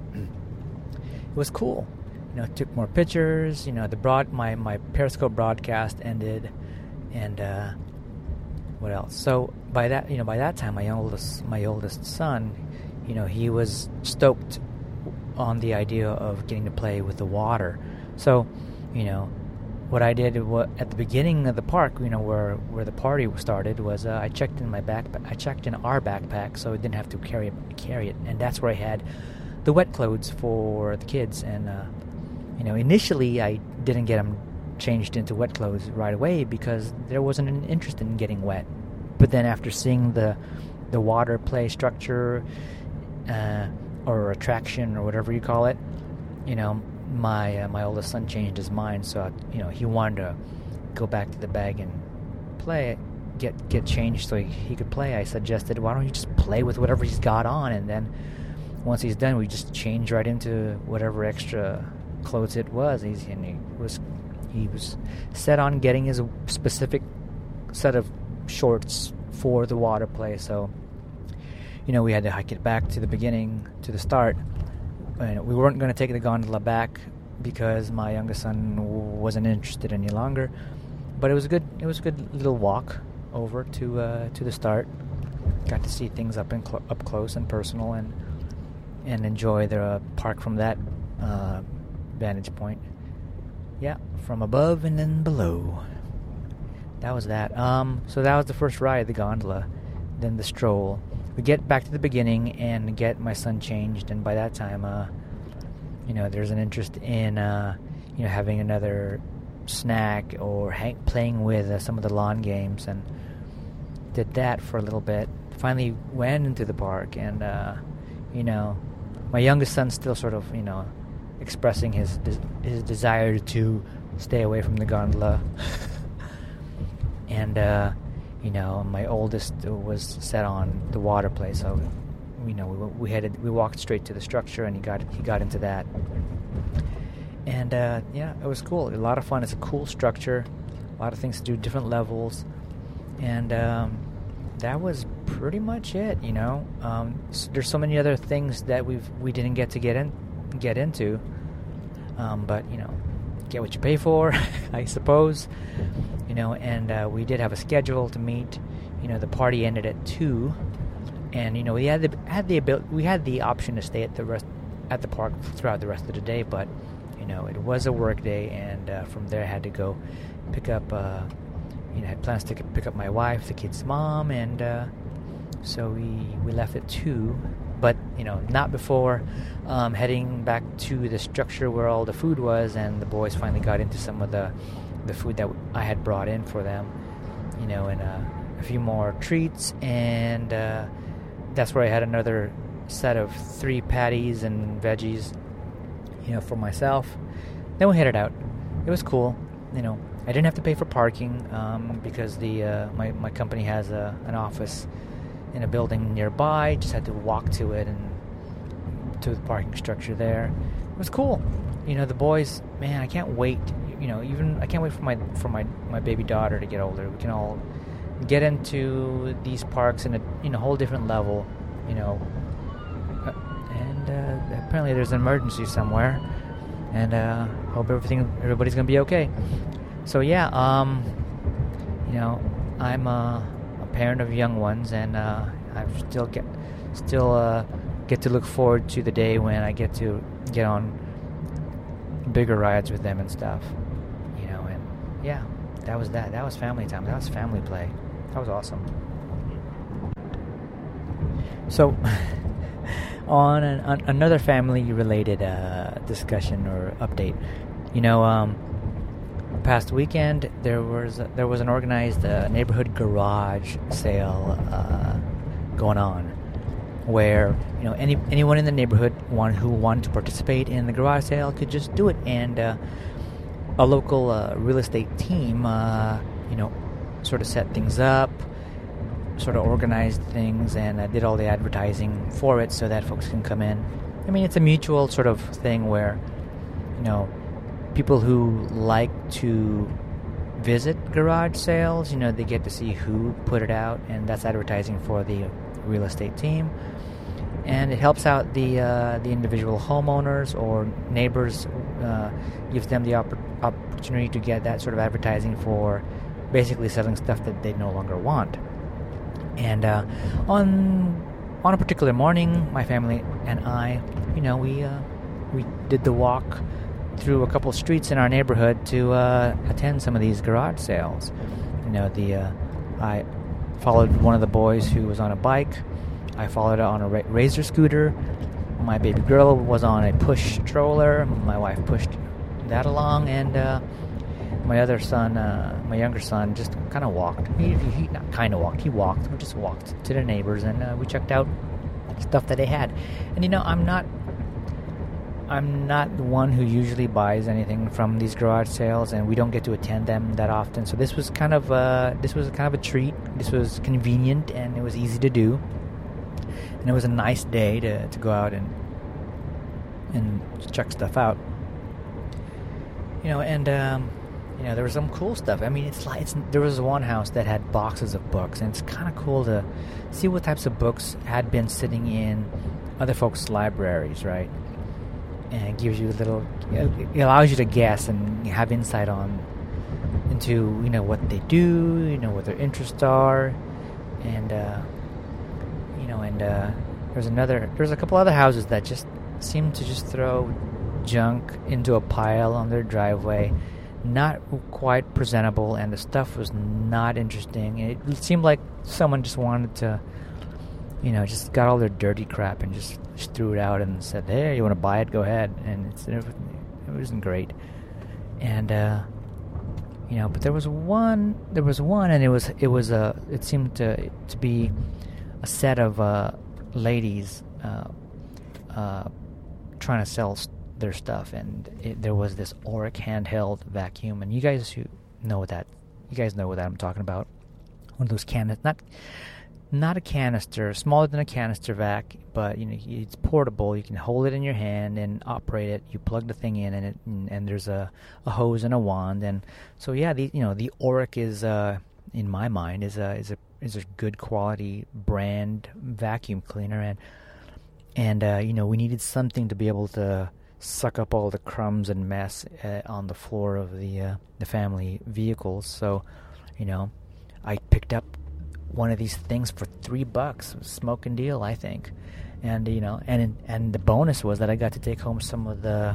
it was cool. You know, took more pictures. You know, the broad my, my Periscope broadcast ended, and uh, what else? So by that, you know, by that time, my oldest my oldest son, you know, he was stoked on the idea of getting to play with the water. So, you know, what I did what, at the beginning of the park, you know, where where the party started, was uh, I checked in my backpack. I checked in our backpack, so I didn't have to carry it, carry it, and that's where I had the wet clothes for the kids. And uh, you know, initially I didn't get them changed into wet clothes right away because there wasn't an interest in getting wet. But then after seeing the the water play structure. Uh, or attraction or whatever you call it, you know, my uh, my oldest son changed his mind, so you know, he wanted to go back to the bag and play, get get changed so he, he could play. I suggested, why don't you just play with whatever he's got on, and then once he's done, we just change right into whatever extra clothes it was. He's and he was he was set on getting his specific set of shorts for the water play, so. You know, we had to hike it back to the beginning, to the start. And we weren't going to take the gondola back because my youngest son wasn't interested any longer. But it was a good, it was a good little walk over to uh, to the start. got to see things up in cl- up close and personal, and and enjoy the uh, park from that uh, vantage point. Yeah, from above and then below. That was that. Um, so that was the first ride, the gondola. Then the stroll. We get back to the beginning and get my son changed, and by that time, uh, you know, there's an interest in, uh, you know, having another snack or hang- playing with uh, some of the lawn games, and did that for a little bit. Finally went into the park, and, uh, you know, my youngest son's still sort of, you know, expressing his des- his desire to stay away from the gondola. And, uh, you know, my oldest was set on the water play, so, you know, we, we headed, we walked straight to the structure, and he got he got into that. And, uh, yeah, it was cool. A lot of fun. It's a cool structure. A lot of things to do, different levels. And um, that was pretty much it, you know. Um, so there's so many other things that we've we didn't get to get in get into. Um, but, you know, get what you pay for, I suppose. You know, and uh, we did have a schedule to meet. You know, the party ended at two, and you know we had the had the ability, we had the option to stay at the rest at the park throughout the rest of the day. But you know, it was a work day, and uh, from there I had to go pick up. Uh, you know, I had plans to pick up my wife, the kid's mom, and uh, so we we left at two. But you know, not before um, heading back to the structure where all the food was, and the boys finally got into some of the. the food that I had brought in for them, you know, and uh, a few more treats, and uh, that's where I had another set of three patties and veggies, you know, for myself. Then we headed out. It was cool, you know. I didn't have to pay for parking um, because the uh, my my company has a, an office in a building nearby. Just had to walk to it and to the parking structure there. It was cool, you know. The boys, man, I can't wait. You know, even I can't wait for my for my, my baby daughter to get older. We can all get into these parks in a in a whole different level, you know. Uh, and uh, apparently there's an emergency somewhere, and uh, hope everything everybody's gonna be okay. So yeah, um, you know, I'm a, a parent of young ones, and uh, I still get still uh, get to look forward to the day when I get to get on bigger rides with them and stuff. Yeah, that was that. That was family time. That was family play. That was awesome. So, on, an, on another family-related uh, discussion or update, you know, um, past weekend there was there was an organized uh, neighborhood garage sale uh, going on, where you know any anyone in the neighborhood one who wanted to participate in the garage sale could just do it, and. Uh, A local uh, real estate team, uh, you know, sort of set things up, sort of organized things, and uh, did all the advertising for it so that folks can come in. I mean, it's a mutual sort of thing where, you know, people who like to visit garage sales, you know, they get to see who put it out, and that's advertising for the real estate team. And it helps out the uh, the individual homeowners or neighbors, uh, gives them the opp- opportunity to get that sort of advertising for basically selling stuff that they no longer want. And uh, on on a particular morning, my family and I, you know, we uh, we did the walk through a couple streets in our neighborhood to uh, attend some of these garage sales. You know, the uh, I followed one of the boys who was on a bike. I followed it on a ra- Razor scooter. My baby girl was on a push stroller. My wife pushed that along, and uh, my other son, uh, my younger son, just kind of walked. He, he not kind of walked. He walked. We just walked to the neighbors, and uh, we checked out stuff that they had. And you know, I'm not, I'm not the one who usually buys anything from these garage sales, and we don't get to attend them that often. So this was kind of, uh, this was kind of a treat. This was convenient, and it was easy to do. And it was a nice day to, to go out and and check stuff out. You know, and um, you know there was some cool stuff. I mean, it's like it's, there was one house that had boxes of books, and it's kind of cool to see what types of books had been sitting in other folks' libraries, right? And it gives you a little, it allows you to guess and have insight on into you know what they do, you know what their interests are, and. Uh, And uh, there's another, there's a couple other houses that just seem to just throw junk into a pile on their driveway. Not quite presentable, and the stuff was not interesting. It seemed like someone just wanted to, you know, just got all their dirty crap and just, just threw it out and said, "Hey, you want to buy it? Go ahead." And it's, it wasn't great. And uh, you know, but there was one, there was one, and it was it was a it seemed to to be a set of uh, ladies uh, uh, trying to sell st- their stuff, and it, there was this Oreck handheld vacuum, and you guys who know what that, you guys know what that I'm talking about. One of those canisters, not not a canister, smaller than a canister vac, but you know it's portable. You can hold it in your hand and operate it. You plug the thing in, and it and, and there's a, a hose and a wand, and so yeah, the you know the Oreck is uh, in my mind is a is a is a good quality brand vacuum cleaner, and and uh, you know we needed something to be able to suck up all the crumbs and mess uh, on the floor of the uh, the family vehicles. So, you know, I picked up one of these things for three bucks. It was a smoking deal, I think. And you know, and and the bonus was that I got to take home some of the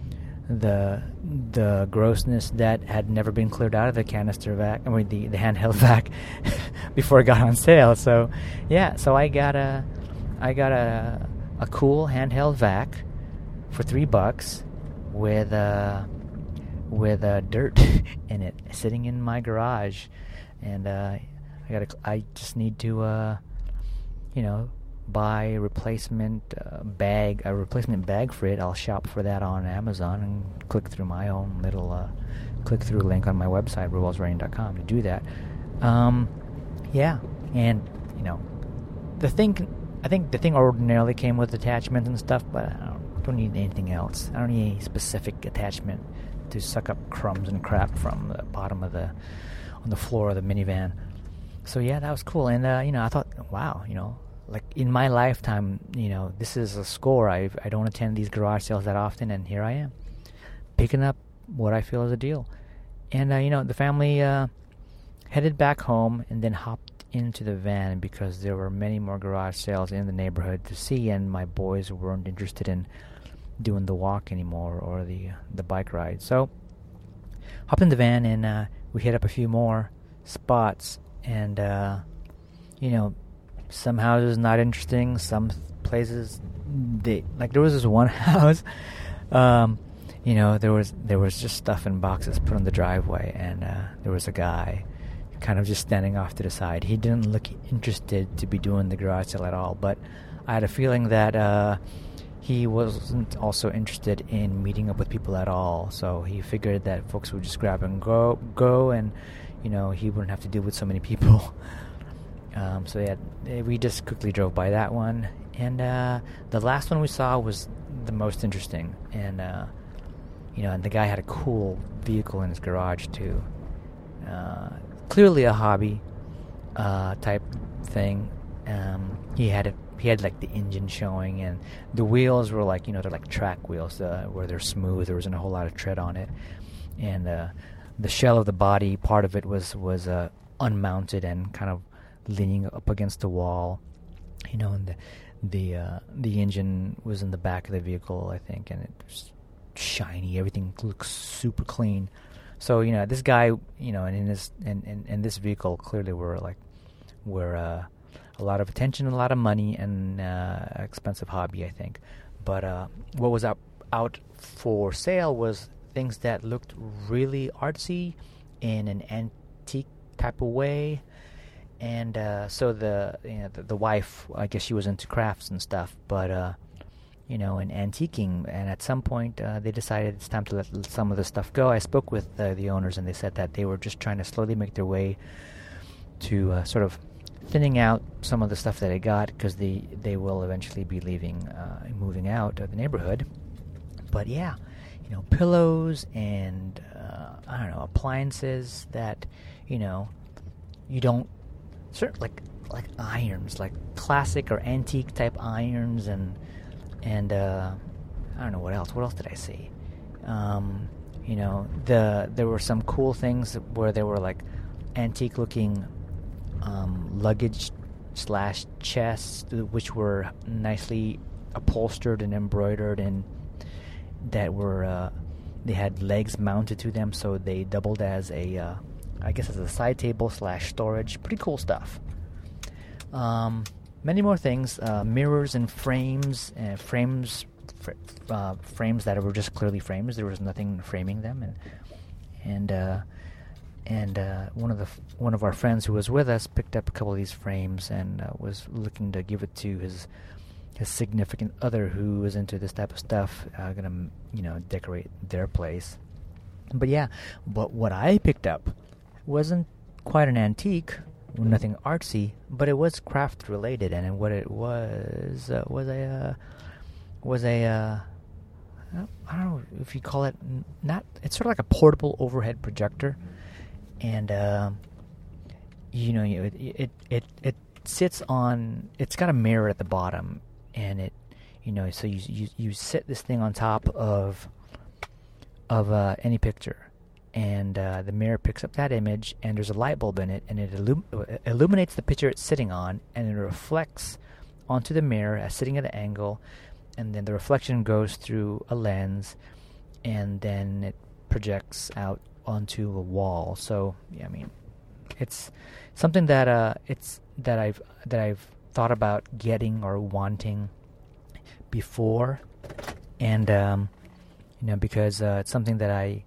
the the grossness that had never been cleared out of the canister vac, I mean the the handheld vac before it got on sale. So yeah, so I got a I got a a cool handheld vac for three bucks, with uh, with uh, dirt in it, sitting in my garage, and uh, I gotta. I just need to, uh, you know, buy a replacement uh, bag, a replacement bag for it. I'll shop for that on Amazon and click through my own little uh, click through link on my website, ruwels writing dot com, to do that. Um, yeah, and you know, the thing. I think the thing ordinarily came with attachments and stuff, but I don't. don't need anything else. I don't need any specific attachment to suck up crumbs and crap from the bottom of the, on the floor of the minivan. So yeah, that was cool. And uh, you know, I thought, wow, you know, like in my lifetime, you know, this is a score. I I don't attend these garage sales that often, and here I am, picking up what I feel is a deal. And uh, you know, the family uh, headed back home and then hopped into the van because there were many more garage sales in the neighborhood to see, and my boys weren't interested in doing the walk anymore or the the bike ride. So hopped in the van, and uh, we hit up a few more spots, and uh, you know, some houses not interesting, some places they like. There was this one house, um, you know, there was there was just stuff in boxes put on the driveway, and uh, there was a guy kind of just standing off to the side. He didn't look interested to be doing the garage sale at all, but I had a feeling that uh, he wasn't also interested in meeting up with people at all. So he figured that folks would just grab and go, go, and you know, he wouldn't have to deal with so many people. um, so yeah, we just quickly drove by that one, and uh, the last one we saw was the most interesting, and uh, you know, and the guy had a cool vehicle in his garage too. Uh, clearly a hobby uh, type thing. Um, he had it. He had like the engine showing, and the wheels were like, you know, they're like track wheels uh, where they're smooth. There wasn't a whole lot of tread on it, and uh, the shell of the body, part of it was was uh, unmounted and kind of leaning up against the wall, you know, and the the uh, the engine was in the back of the vehicle, I think, and it was shiny. Everything looks super clean. So, you know, this guy, you know, and in this and in, in this vehicle clearly were like were uh, a lot of attention, a lot of money, and uh, expensive hobby, I think. But uh, what was out out for sale was things that looked really artsy in an antique type of way. And uh, so the, you know, the the wife, I guess she was into crafts and stuff, but uh, you know, and antiquing. And at some point, uh, they decided it's time to let some of the stuff go. I spoke with uh, the owners, and they said that they were just trying to slowly make their way to uh, sort of thinning out some of the stuff that they got, because they they will eventually be leaving, uh, moving out of the neighborhood. But yeah, you know, pillows and uh, I don't know, appliances that, you know, you don't. Certain, like like irons, like classic or antique type irons, and and uh, I don't know what else. What else did I see? Um, you know, the there were some cool things where there were like antique looking um, luggage slash chests, which were nicely upholstered and embroidered, and that were uh, they had legs mounted to them, so they doubled as a uh, I guess as a side table slash storage. Pretty cool stuff. Um, many more things, uh, mirrors and frames, uh, frames, fr- uh, frames that were just clearly frames. There was nothing framing them, and and uh, and uh, one of the f- one of our friends who was with us picked up a couple of these frames and uh, was looking to give it to his his significant other who was into this type of stuff, uh, gonna you know decorate their place. But yeah, but what I picked up wasn't quite an antique, nothing artsy, but it was craft related, and what it was uh, was a uh, was a uh, I don't know if you call it not. It's sort of like a portable overhead projector, and uh, you know it it it it sits on. It's got a mirror at the bottom, and it you know so you you you sit this thing on top of of uh, any picture. And uh, the mirror picks up that image, and there's a light bulb in it, and it illum- illuminates the picture it's sitting on, and it reflects onto the mirror as sitting at an angle, and then the reflection goes through a lens, and then it projects out onto a wall. So, yeah, I mean, it's something that uh, it's that I've that I've thought about getting or wanting before, and um, you know, because uh, it's something that I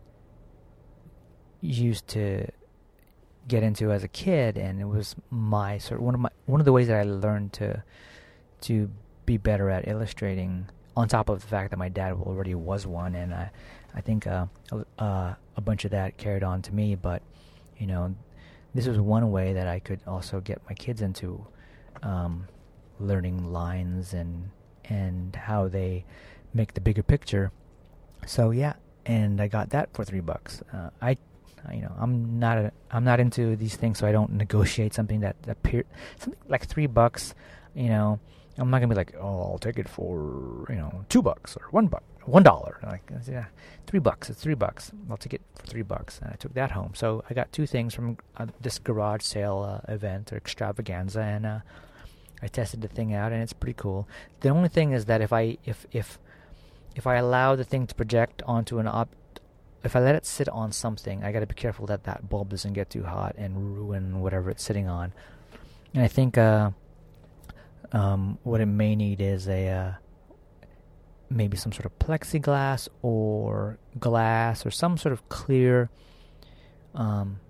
used to get into as a kid, and it was my sort of one of my one of the ways that I learned to to be better at illustrating. On top of the fact that my dad already was one, and I I think uh, uh, a bunch of that carried on to me. But you know, this was one way that I could also get my kids into um, learning lines and and how they make the bigger picture. So yeah, and I got that for three bucks. Uh, I. You know, I'm not a, I'm not into these things, so I don't negotiate something that appear something like three bucks. You know, I'm not gonna be like, oh, I'll take it for you know two bucks or one buck, one dollar. Like, yeah, three bucks. It's three bucks. I'll take it for three bucks, and I took that home. So I got two things from uh, this garage sale uh, event or extravaganza, and uh, I tested the thing out, and it's pretty cool. The only thing is that if I if if if I allow the thing to project onto an op. If I let it sit on something, I got to be careful that that bulb doesn't get too hot and ruin whatever it's sitting on. And I think uh, um, what it may need is a uh, maybe some sort of plexiglass or glass or some sort of clear um,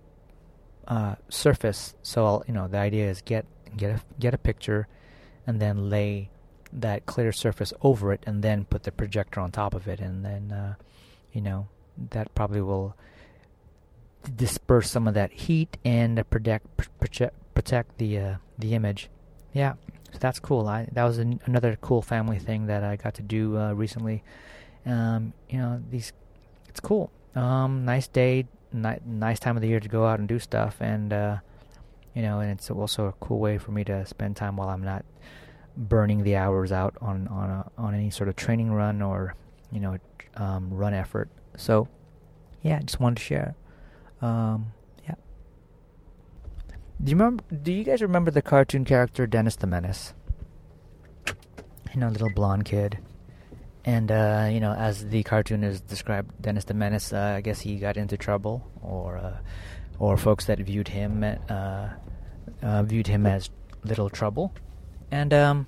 uh, surface. So I'll, you know, the idea is get get a get a picture, and then lay that clear surface over it, and then put the projector on top of it, and then uh, you know. That probably will disperse some of that heat and protect protect protect the uh, the image. Yeah, so that's cool. I that was an, another cool family thing that I got to do uh, recently. Um, you know, these it's cool. Um, nice day, ni- nice time of the year to go out and do stuff, and uh, you know, and it's also a cool way for me to spend time while I'm not burning the hours out on on a, on any sort of training run or you know um, run effort. So, yeah, just wanted to share. Um, yeah. Do you remember? Do you guys remember the cartoon character Dennis the Menace? You know, little blonde kid, and uh, you know, as the cartoon is described, Dennis the Menace. Uh, I guess he got into trouble, or uh, or folks that viewed him uh, uh, viewed him as little trouble, and um,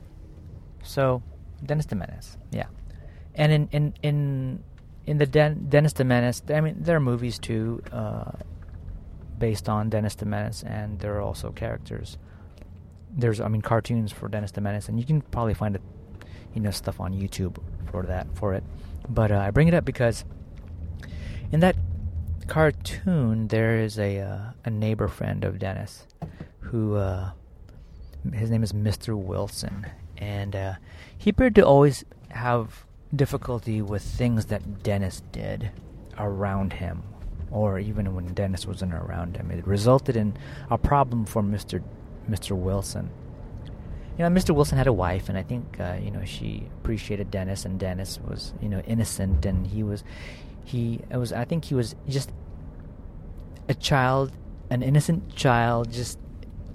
so Dennis the Menace. Yeah, and in in in. In the Den- Dennis the Menace, I mean, there are movies too, uh, based on Dennis the Menace, and there are also characters. There's, I mean, cartoons for Dennis the Menace, and you can probably find it, you know, stuff on YouTube for that, for it. But uh, I bring it up because in that cartoon, there is a uh, a neighbor friend of Dennis, who uh, his name is Mister Wilson, and uh, he appeared to always have difficulty with things that Dennis did around him, or even when Dennis wasn't around him. It resulted in a problem for Mister Mister Wilson. You know, Mister Wilson had a wife, and I think uh, you know she appreciated Dennis, and Dennis was you know innocent, and he was he it was I think he was just a child, an innocent child, just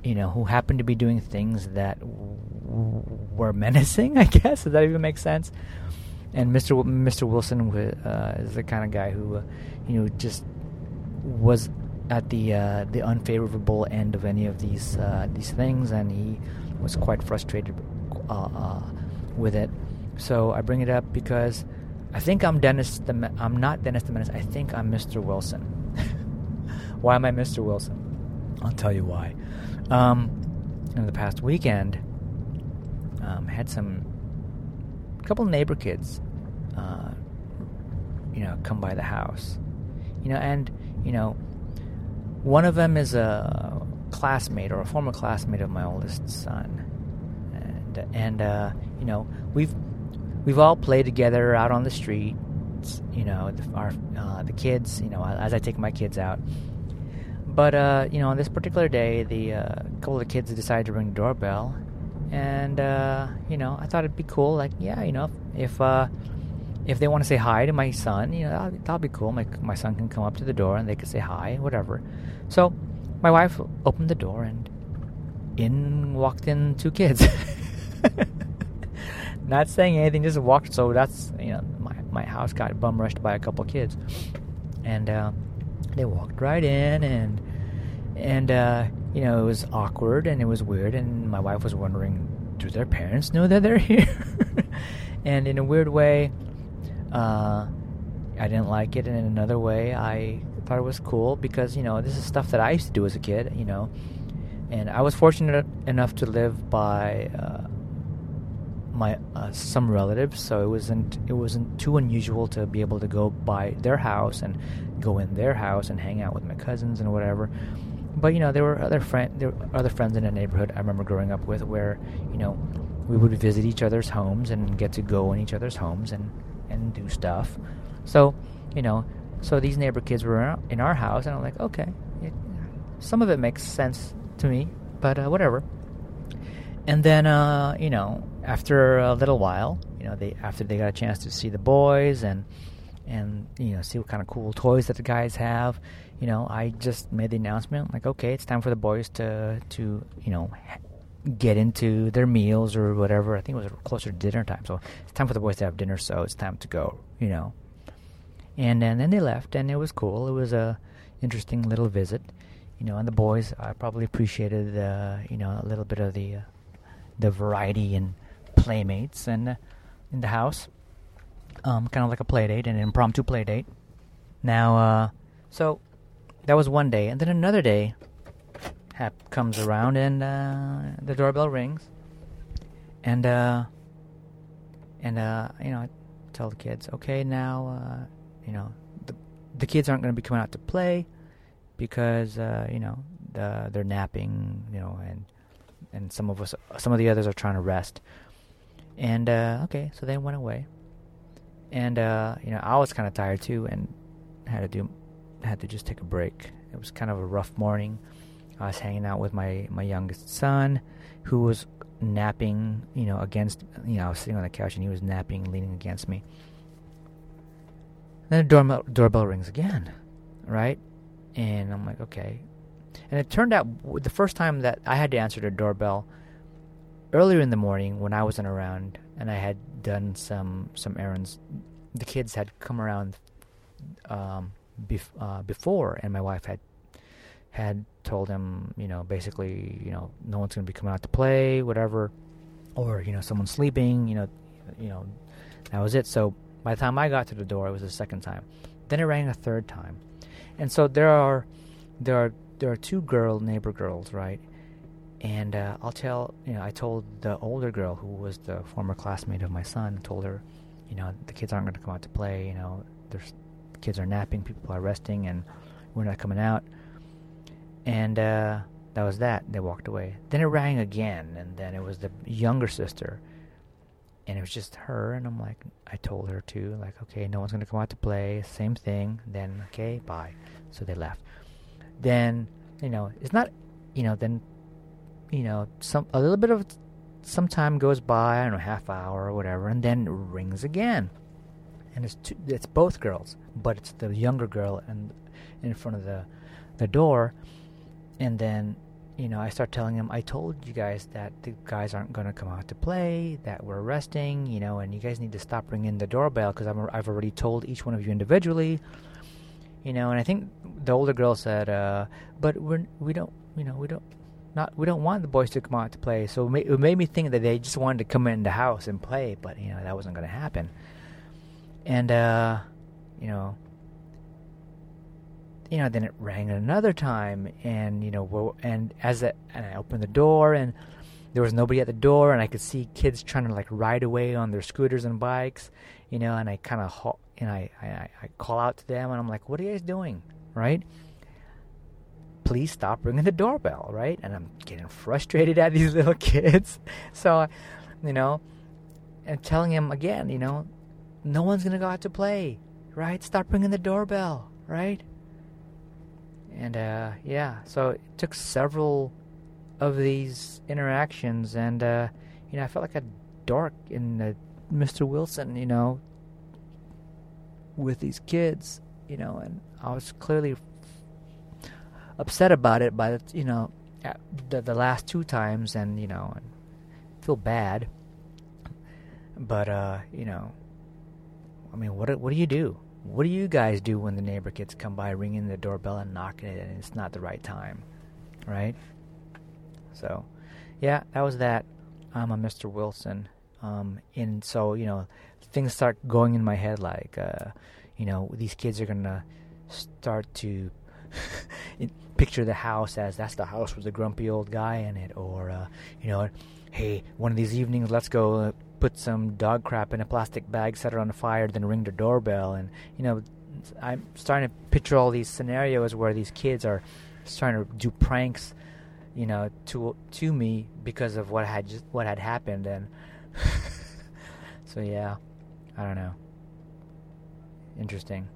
you know, who happened to be doing things that w- were menacing, I guess. Does that even make sense? And Mister W- Mister Wilson uh, is the kind of guy who, uh, you know, just was at the uh, the unfavorable end of any of these uh, these things, and he was quite frustrated uh, uh, with it. So I bring it up because I think I'm Dennis. The Me- I'm not Dennis the Menace. I think I'm Mister Wilson. Why am I Mister Wilson? I'll tell you why. Um, in the past weekend, um, had some couple neighbor kids, uh, you know, come by the house, you know, and you know, one of them is a classmate or a former classmate of my oldest son, and and uh, you know, we've we've all played together out on the street, you know, the, our uh, the kids, you know, as I take my kids out. But, uh, you know, on this particular day, the uh, couple of the kids decided to ring the doorbell. And, uh, you know, I thought it'd be cool. Like, yeah, you know, if uh, if they want to say hi to my son, you know, that'll, that'll be cool. My, my son can come up to the door and they can say hi, whatever. So my wife opened the door and in walked in two kids. Not saying anything, just walked. So that's, you know, my, my house got bum rushed by a couple of kids. And, uh, they walked right in, and and uh, you know, it was awkward and it was weird, and my wife was wondering, do their parents know that they're here? And in a weird way, uh, I didn't like it, and in another way, I thought it was cool because, you know, this is stuff that I used to do as a kid, you know, and I was fortunate enough to live by uh, my uh, some relatives, so it wasn't it wasn't too unusual to be able to go by their house and go in their house and hang out with my cousins and whatever. But you know, there were other friend there were other friends in the neighborhood I remember growing up with, where, you know, we would visit each other's homes and get to go in each other's homes and and do stuff. So, you know, so these neighbor kids were in our house, and I'm like, okay, it, some of it makes sense to me, but uh, whatever. And then, uh, you know, after a little while, you know, they after they got a chance to see the boys and and you know, see what kind of cool toys that the guys have, you know, I just made the announcement, like, okay, it's time for the boys to to you know, get into their meals or whatever. I think it was closer to dinner time, so it's time for the boys to have dinner. So it's time to go, you know. And, and then they left, and it was cool. It was a interesting little visit, you know. And the boys, I probably appreciated, uh, you know, a little bit of the uh, the variety in playmates and uh, in the house, um, kind of like a play date, an impromptu play date. Now, uh, so that was one day, and then another day hap- comes around, and uh, the doorbell rings, and uh, and uh, you know, I tell the kids, okay, now, uh, you know, the the kids aren't going to be coming out to play because uh, you know, the, they're napping, you know, and. And some of us, some of the others are trying to rest. And, uh, okay, so they went away. And, uh, you know, I was kind of tired too and had to do, had to just take a break. It was kind of a rough morning. I was hanging out with my, my youngest son, who was napping, you know, against, you know, I was sitting on the couch and he was napping, leaning against me. Then the doorbell, doorbell rings again, right? And I'm like, okay. And it turned out the first time that I had to answer the doorbell earlier in the morning when I wasn't around and I had done some some errands, the kids had come around um, bef- uh, before, and my wife had had told them, you know, basically, you know, no one's going to be coming out to play, whatever, or, you know, someone's sleeping, you know, you know, that was it. So by the time I got to the door, it was the second time. Then it rang a third time, and so there are there are. There are two girl neighbor girls, right? And uh, I'll tell, you know, I told the older girl, who was the former classmate of my son, told her, you know, the kids aren't going to come out to play. You know, there's the kids are napping, people are resting, and we're not coming out. And uh, that was that. They walked away. Then it rang again, and then it was the younger sister, and it was just her. And I'm like, I told her too, like, okay, no one's going to come out to play. Same thing. Then okay, bye. So they left. Then, you know, it's not, you know, then, you know, some a little bit of some time goes by, I don't know, half hour or whatever, and then it rings again. And it's two, it's both girls, but it's the younger girl and in front of the the door. And then, you know, I start telling him, I told you guys that the guys aren't going to come out to play, that we're resting, you know, and you guys need to stop ringing the doorbell because I've already told each one of you individually, you know. And I think the older girl said, uh, but we're, we don't, you know, we don't, not, we don't want the boys to come out to play. So it made, it made me think that they just wanted to come in the house and play, but, you know, that wasn't going to happen. And, uh, you know, you know, then it rang another time, and, you know, and as it, and I opened the door, and there was nobody at the door, and I could see kids trying to, like, ride away on their scooters and bikes, you know, and I kind of, and I, I, I call out to them, and I'm like, what are you guys doing, right? Please stop ringing the doorbell, right? And I'm getting frustrated at these little kids, so, you know, and telling him again, you know, no one's going to go out to play, right? Stop ringing the doorbell, right? And, uh, yeah, so it took several of these interactions, and, uh, you know, I felt like a dork in uh, Mister Wilson, you know, with these kids, you know, and I was clearly upset about it by, the, you know, the, the last two times, and, you know, and feel bad, but, uh, you know, I mean, what what do you do? What do you guys do when the neighbor kids come by ringing the doorbell and knocking it and it's not the right time, right? So, yeah, that was that. I'm a Mister Wilson. Um, and so, you know, things start going in my head like, uh, you know, these kids are going to start to picture the house as that's the house with the grumpy old guy in it. Or, uh, you know, hey, one of these evenings, let's go uh, put some dog crap in a plastic bag, set it on fire, then ring the doorbell. And, you know, I'm starting to picture all these scenarios where these kids are trying to do pranks, you know, to to me because of what had just what had happened. And so, yeah, I don't know. Interesting.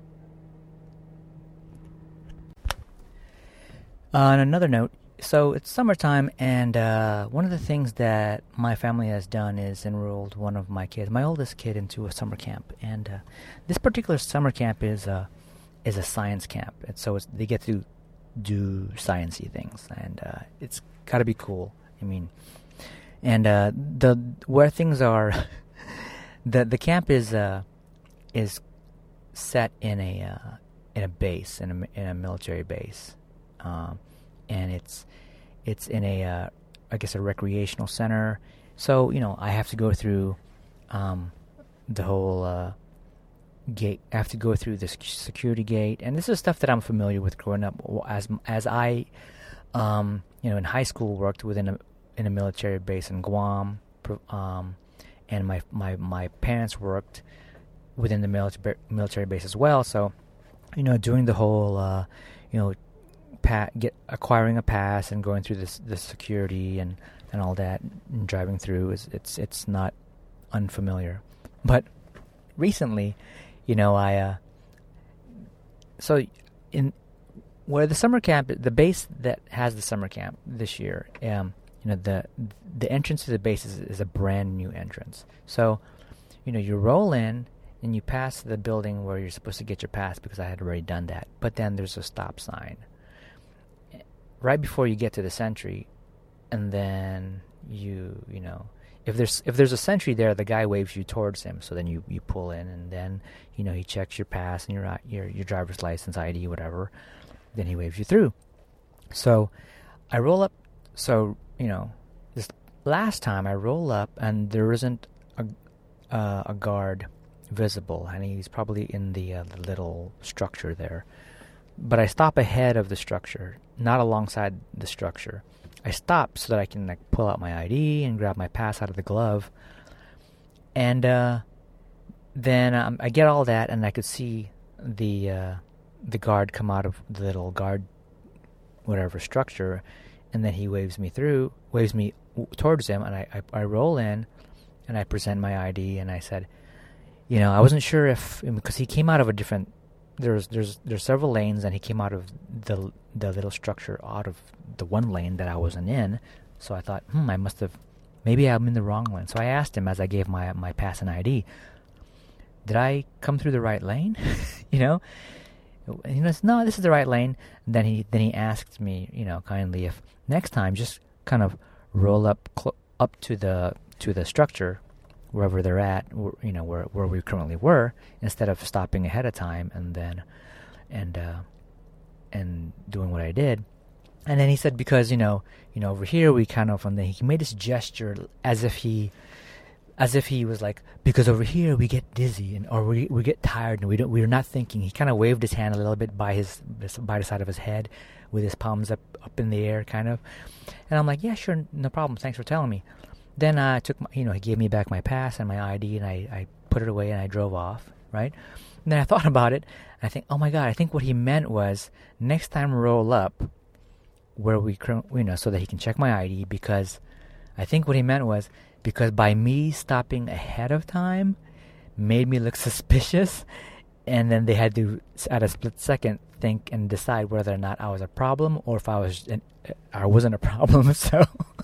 Uh, on another note, so it's summertime, and uh, one of the things that my family has done is enrolled one of my kids, my oldest kid, into a summer camp. And uh, this particular summer camp is a is a science camp, and so it's, they get to do sciencey things, and uh, it's got to be cool. I mean, and uh, the where things are, the the camp is uh, is set in a uh, in a base in a in a military base. Um, and it's it's in a uh, I guess a recreational center. So, you know, I have to go through um, the whole uh, gate. I have to go through the security gate, and this is stuff that I'm familiar with growing up. As as I, um, you know, in high school worked within a in a military base in Guam, um, and my my my parents worked within the military military base as well. So, you know, doing the whole, uh, you know. Pa- get acquiring a pass and going through this the security and, and all that and driving through is it's it's not unfamiliar. But recently, you know, I uh, so in where the summer camp, the base that has the summer camp this year, um, you know, the the entrance to the base is, is a brand new entrance. So, you know, you roll in and you pass the building where you're supposed to get your pass because I had already done that. But then there's a stop sign right before you get to the sentry, and then you you know if there's if there's a sentry there, the guy waves you towards him. So then you, you pull in, and then you know he checks your pass and your your your driver's license, I D, whatever. Then he waves you through. So I roll up. So you know this last time I roll up, and there isn't a uh, a guard visible, and he's probably in the, uh, the little structure there. But I stop ahead of the structure, not alongside the structure. I stop so that I can like pull out my I D and grab my pass out of the glove. And uh, then um, I get all that, and I could see the uh, the guard come out of the little guard whatever structure, and then he waves me through, waves me w- towards him, and I, I I roll in, and I present my I D, and I said, you know, I wasn't sure if because he came out of a different. There's there's there's several lanes, and he came out of the the little structure out of the one lane that I wasn't in. So I thought, hmm, I must have, maybe I'm in the wrong lane. So I asked him as I gave my my pass and I D, did I come through the right lane? You know, And he goes, no, this is the right lane. And then he then he asked me, you know, kindly, if next time just kind of roll up cl- up to the to the structure, wherever they're at, you know, where where we currently were, instead of stopping ahead of time and then and uh, and doing what I did. And then he said, because, you know, you know, over here we kind of, and then he made this gesture as if he, as if he was like, because over here we get dizzy and or we we get tired and we don't we're not thinking. He kind of waved his hand a little bit by his by the side of his head, with his palms up up in the air, kind of. And I'm like, yeah, sure, no problem. Thanks for telling me. Then I took, my, you know, he gave me back my pass and my I D, and I I put it away and I drove off, right? And then I thought about it, and I think, oh my God, I think what he meant was next time roll up where we, you know, so that he can check my I D, because I think what he meant was because by me stopping ahead of time made me look suspicious, and then they had to, at a split second, think and decide whether or not I was a problem or if I was, an, I wasn't a problem. So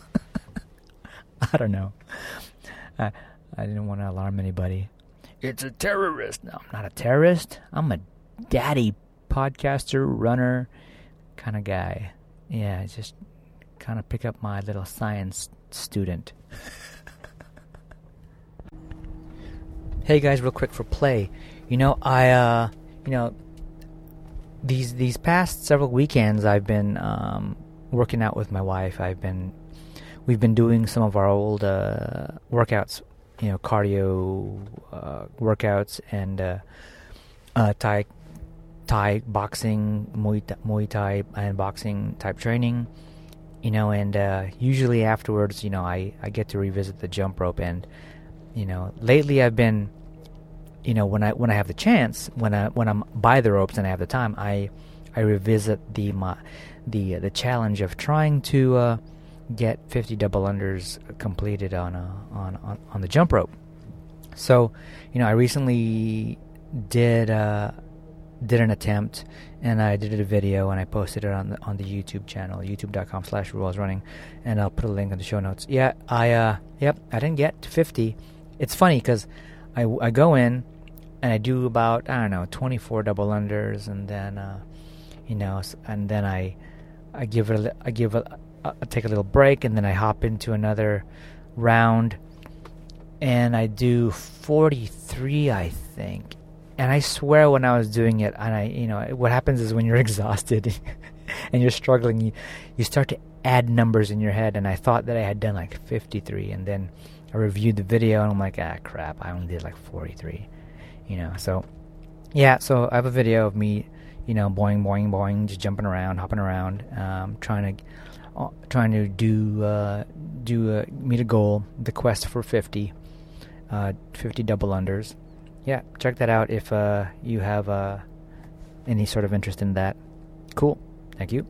I don't know. I, I didn't want to alarm anybody. It's a terrorist. No, I'm not a terrorist. I'm a daddy podcaster, runner kind of guy. Yeah, just kind of pick up my little science student. Hey guys, real quick for play. You know, I, uh, you know, these these past several weekends I've been um, working out with my wife. I've been, we've been doing some of our old uh, workouts, you know, cardio uh, workouts and uh, uh, Thai. Thai boxing, Muay Thai, Muay Thai and boxing type training, you know, and uh, usually afterwards, you know, I, I get to revisit the jump rope. And, you know, lately I've been, you know, when I when I have the chance, when I when I'm by the ropes and I have the time, I I revisit the my, the the challenge of trying to uh, get fifty double unders completed on a on, on on the jump rope. So, you know, I recently did. Uh, did an attempt, and I did a video and I posted it on the on the YouTube channel, youtube.com slash rules running, and I'll put a link in the show notes. Yeah, I uh yep, I didn't get to fifty. It's funny because I, I go in and I do about, I don't know, twenty-four double unders, and then uh you know, and then I I give it a, I give a, I take a little break, and then I hop into another round and I do forty-three, I think. And I swear when I was doing it, and I, you know, what happens is when you're exhausted and you're struggling, you, you start to add numbers in your head. And I thought that I had done like fifty-three, and then I reviewed the video and I'm like, ah, crap, I only did like forty-three, you know. So, yeah, so I have a video of me, you know, boing, boing, boing, just jumping around, hopping around, um, trying to, uh, trying to do, uh, do, uh, meet a goal, the quest for fifty, uh, fifty double unders. Yeah, check that out if uh, you have uh, any sort of interest in that. Cool. Thank you.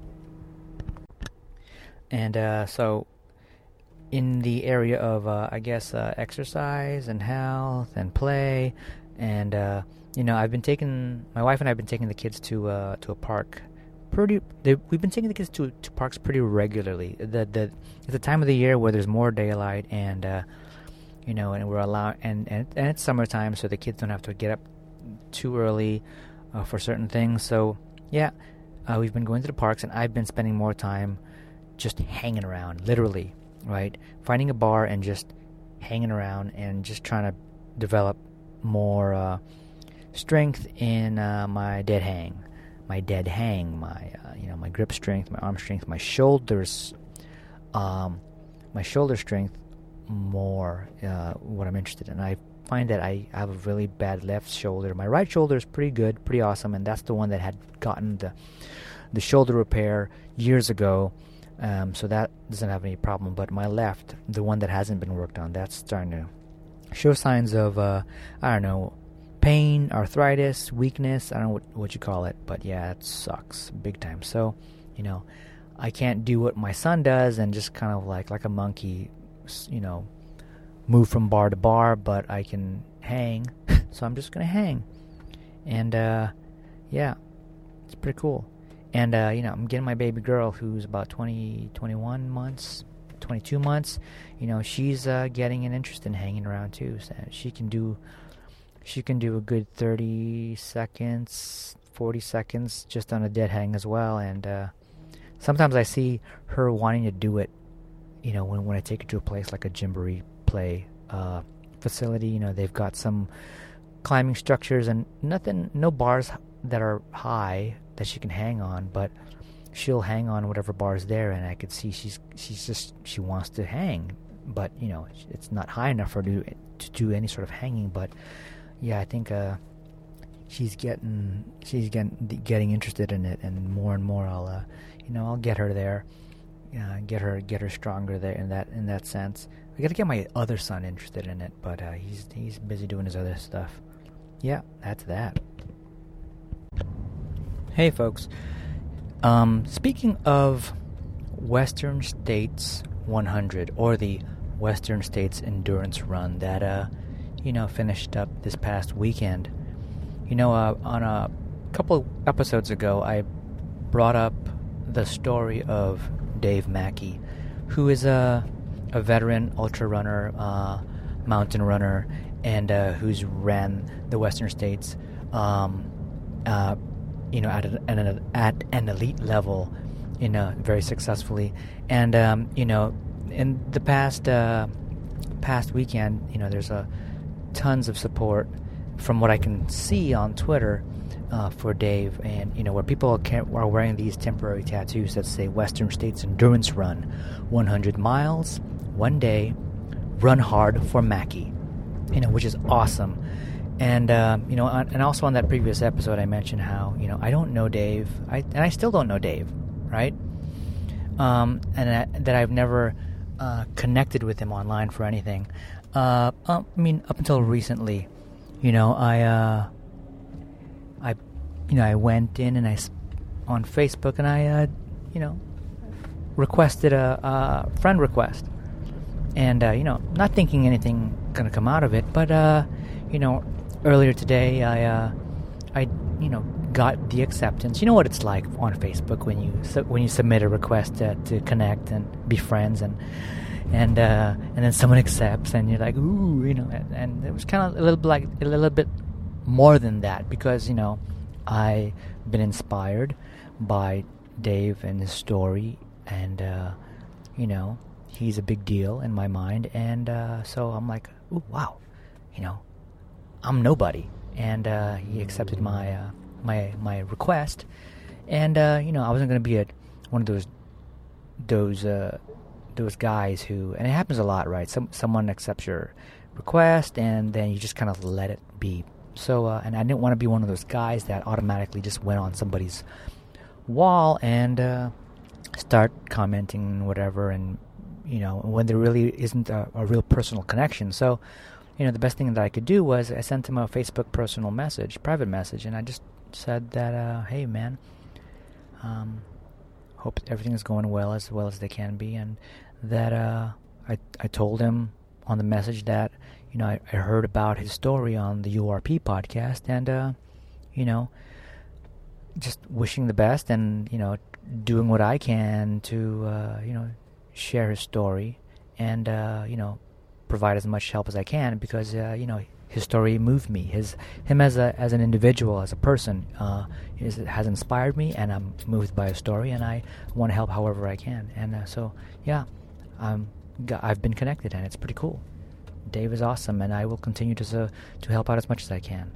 And uh, so, in the area of, uh, I guess, uh, exercise and health and play, and, uh, you know, I've been taking, my wife and I have been taking the kids to uh, to a park pretty, they, we've been taking the kids to, to parks pretty regularly. The, the, it's the time of the year where there's more daylight, and, uh, you know, and we're allowed, and, and, and it's summertime, so the kids don't have to get up too early uh, for certain things. So, yeah, uh, we've been going to the parks, and I've been spending more time just hanging around, literally, right? Finding a bar and just hanging around and just trying to develop more uh, strength in uh, my dead hang, my dead hang, my, uh, you know, my grip strength, my arm strength, my shoulders, um, my shoulder strength, more uh, what I'm interested in. I find that I have a really bad left shoulder. My right shoulder is pretty good, pretty awesome, and that's the one that had gotten the the shoulder repair years ago, um, so that doesn't have any problem. But my left, the one that hasn't been worked on, that's starting to show signs of uh, I don't know, pain, arthritis, weakness. I don't know what, what you call it, but yeah, it sucks big time. So, you know, I can't do what my son does and just kind of like like a monkey, you know, move from bar to bar, but I can hang. So I'm just going to hang. And, uh, yeah, it's pretty cool. And, uh, you know, I'm getting my baby girl, who's about twenty, twenty-one months, twenty-two months. You know, she's uh, getting an interest in hanging around, too. So she can do, she can do a good thirty seconds, forty seconds just on a dead hang as well. And uh, sometimes I see her wanting to do it, you know, when, when I take her to a place like a Gymboree play uh, facility. You know, they've got some climbing structures and nothing, no bars that are high that she can hang on, but she'll hang on whatever bar is there, and I could see she's she's just, she wants to hang, but, you know, it's not high enough for her to, to do any sort of hanging. But yeah, I think uh, she's getting she's getting getting interested in it, and more and more I'll uh, you know I'll get her there, uh, get her get her stronger there in that in that sense. I got to get my other son interested in it, but uh, he's he's busy doing his other stuff. Yeah, that's that. Hey, folks. Um, speaking of Western States one hundred, or the Western States Endurance Run that, uh, you know, finished up this past weekend. You know, uh, on a couple episodes ago, I brought up the story of Dave Mackey, who is a, a veteran ultra runner, uh, mountain runner, and uh, who's ran the Western States, um, uh, you know, at an, at an at an elite level, you know, very successfully. And um, you know, in the past uh, past weekend, you know, there's a tons of support from what I can see on Twitter uh, for Dave, and you know, where people can, are wearing these temporary tattoos that say "Western States Endurance Run, one hundred miles, one day, run hard for Mackey," you know, which is awesome. And uh, you know, on, and also on that previous episode, I mentioned how, you know, I don't know Dave, I and I still don't know Dave, right? Um, and I, that I've never uh, connected with him online for anything. Uh, I mean, up until recently, you know, I, uh, I, you know, I went in and I on Facebook and I, uh, you know, requested a, a friend request, and uh, you know, not thinking anything gonna come out of it, but uh, you know. Earlier today, I, uh, I, you know, got the acceptance. You know what it's like on Facebook when you su- when you submit a request to, to connect and be friends, and and uh, and then someone accepts, and you're like, ooh, you know. And, and it was kind of a little bit like a little bit more than that, because you know, I've been inspired by Dave and his story, and uh, you know, he's a big deal in my mind, and uh, so I'm like, ooh, wow, you know. I'm nobody, and uh, he accepted my uh, my my request, and uh, you know, I wasn't going to be a one of those those uh, those guys who, and it happens a lot, right? Some someone accepts your request, and then you just kind of let it be. So, uh, and I didn't want to be one of those guys that automatically just went on somebody's wall and uh, start commenting whatever, and you know, when there really isn't a, a real personal connection. So. You know, the best thing that I could do was I sent him a Facebook personal message, private message, and I just said that, uh, hey, man, um, hope everything is going well, as well as they can be, and that uh, I I told him on the message that, you know, I, I heard about his story on the U R P podcast, and, uh, you know, just wishing the best and, you know, doing what I can to, uh, you know, share his story and, uh, you know, provide as much help as I can, because uh, you know, his story moved me. His him as a as an individual, as a person, uh, is, has inspired me, and I'm moved by his story, and I want to help however I can. And uh, so, yeah, um, I've been connected, and it's pretty cool. Dave is awesome, and I will continue to uh, to help out as much as I can.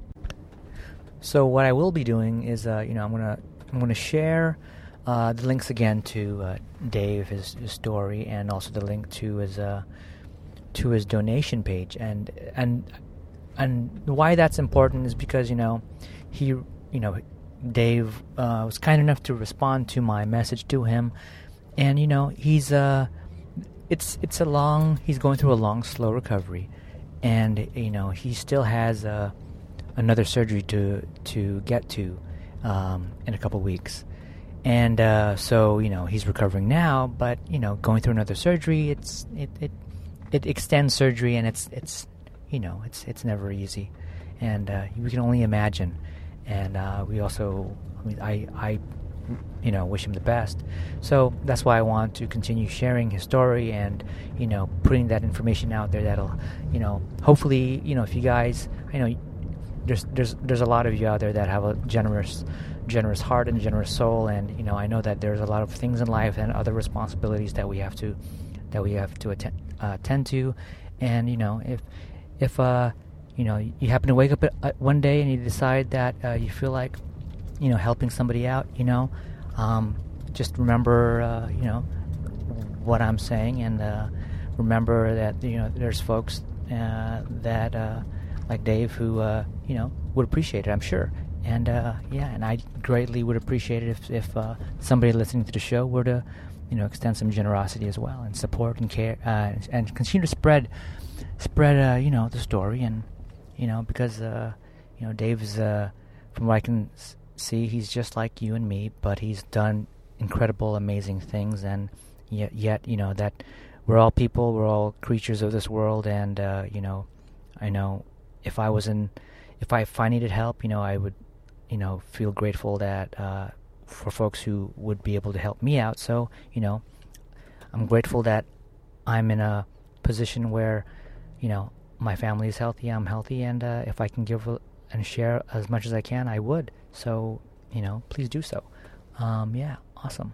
So what I will be doing is, uh, you know, I'm gonna I'm gonna share uh, the links again to uh, Dave, his, his story, and also the link to his. Uh, to his donation page, and and and why that's important is because, you know, he you know Dave uh, was kind enough to respond to my message to him, and you know, he's uh it's it's a long he's going through a long slow recovery, and you know, he still has uh, another surgery to to get to um, in a couple weeks, and uh, so you know, he's recovering now, but you know, going through another surgery, it's it it It extends surgery, and it's it's you know it's it's never easy, and uh, we can only imagine. And uh, we also, I mean, I I you know wish him the best. So that's why I want to continue sharing his story, and you know, putting that information out there that'll, you know, hopefully, you know, if you guys, I know there's there's there's a lot of you out there that have a generous generous heart and generous soul, and you know I know that there's a lot of things in life and other responsibilities that we have to that we have to attend uh, attend to, and you know if if uh you know you happen to wake up at, one day and you decide that uh, you feel like you know helping somebody out, you know um, just remember uh, you know what I'm saying, and uh, remember that you know there's folks uh, that uh, like Dave who uh, you know would appreciate it, I'm sure. And uh, yeah, and I greatly would appreciate it if if uh, somebody listening to the show were to, you know, extend some generosity as well and support and care uh, and continue to spread, spread uh, you know the story, and you know because uh, you know Dave's uh, from what I can s- see, he's just like you and me, but he's done incredible, amazing things, and yet yet you know that we're all people, we're all creatures of this world, and uh, you know I know if I was in if I if I needed help, you know I would. you know, feel grateful that uh, for folks who would be able to help me out. So, you know, I'm grateful that I'm in a position where, you know, my family is healthy, I'm healthy, and uh, if I can give a, and share as much as I can, I would. So, you know, please do so. Um, yeah, awesome.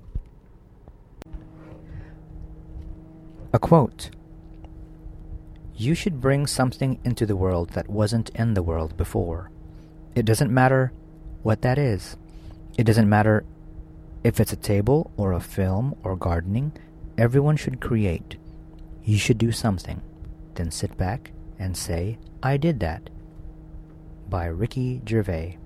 A quote. You should bring something into the world that wasn't in the world before. It doesn't matter what that is. It doesn't matter if it's a table or a film or gardening. Everyone should create. You should do something. Then sit back and say, I did that. By Ricky Gervais.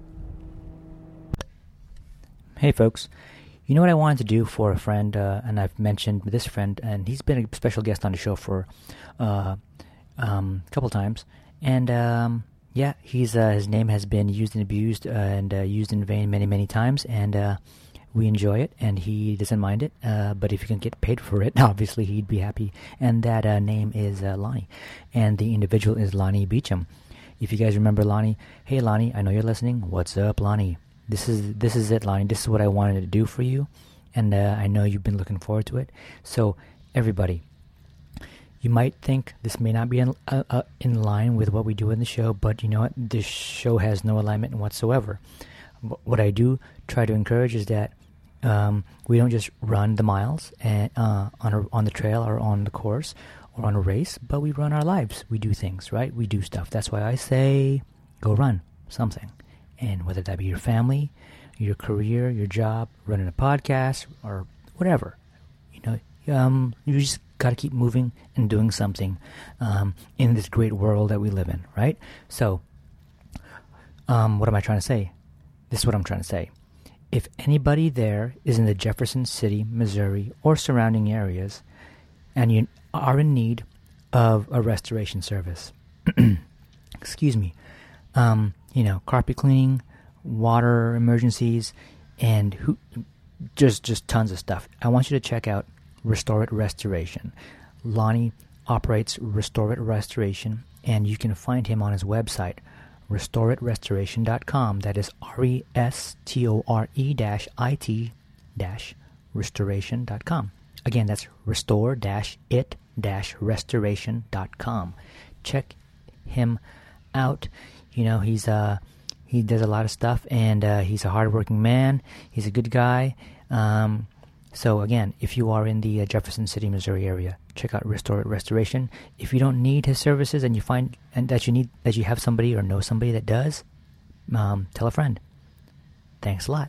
Hey folks, you know what I wanted to do for a friend, uh, and I've mentioned this friend, and he's been a special guest on the show for uh, um, a couple times, and um, yeah, he's uh, his name has been used and abused uh, and uh, used in vain many, many times, and uh, we enjoy it, and he doesn't mind it. Uh, but if you can get paid for it, obviously he'd be happy. And that uh, name is uh, Lonnie, and the individual is Lonnie Beecham. If you guys remember Lonnie, hey Lonnie, I know you're listening. What's up, Lonnie? This is this is it, Lonnie. This is what I wanted to do for you, and uh, I know you've been looking forward to it. So everybody. You might think this may not be in, uh, uh, in line with what we do in the show, but you know what? This show has no alignment whatsoever. What I do try to encourage is that um, we don't just run the miles and, uh, on a, on the trail or on the course or on a race, but we run our lives. We do things, right? We do stuff. That's why I say go run something. And whether that be your family, your career, your job, running a podcast, or whatever, you know, um, you just got to keep moving and doing something um, in this great world that we live in, right? So, um, what am I trying to say? This is what I'm trying to say. If anybody there is in the Jefferson City, Missouri, or surrounding areas, and you are in need of a restoration service, excuse me, um, you know, carpet cleaning, water emergencies, and who, just just tons of stuff, I want you to check out Restore It Restoration. Lonnie operates Restore It Restoration, and you can find him on his website, restore it restoration dot com. That is R E S T O R E dash I T dash restoration dot com. Again, that's restore dash it dash restoration dot com. Check him out. You know, he's uh he does a lot of stuff, and uh, he's a hardworking man. He's a good guy. Um So again, if you are in the uh, Jefferson City, Missouri area, check out Restore It Restoration. If you don't need his services and you find and that you need that you have somebody or know somebody that does, um, tell a friend. Thanks a lot.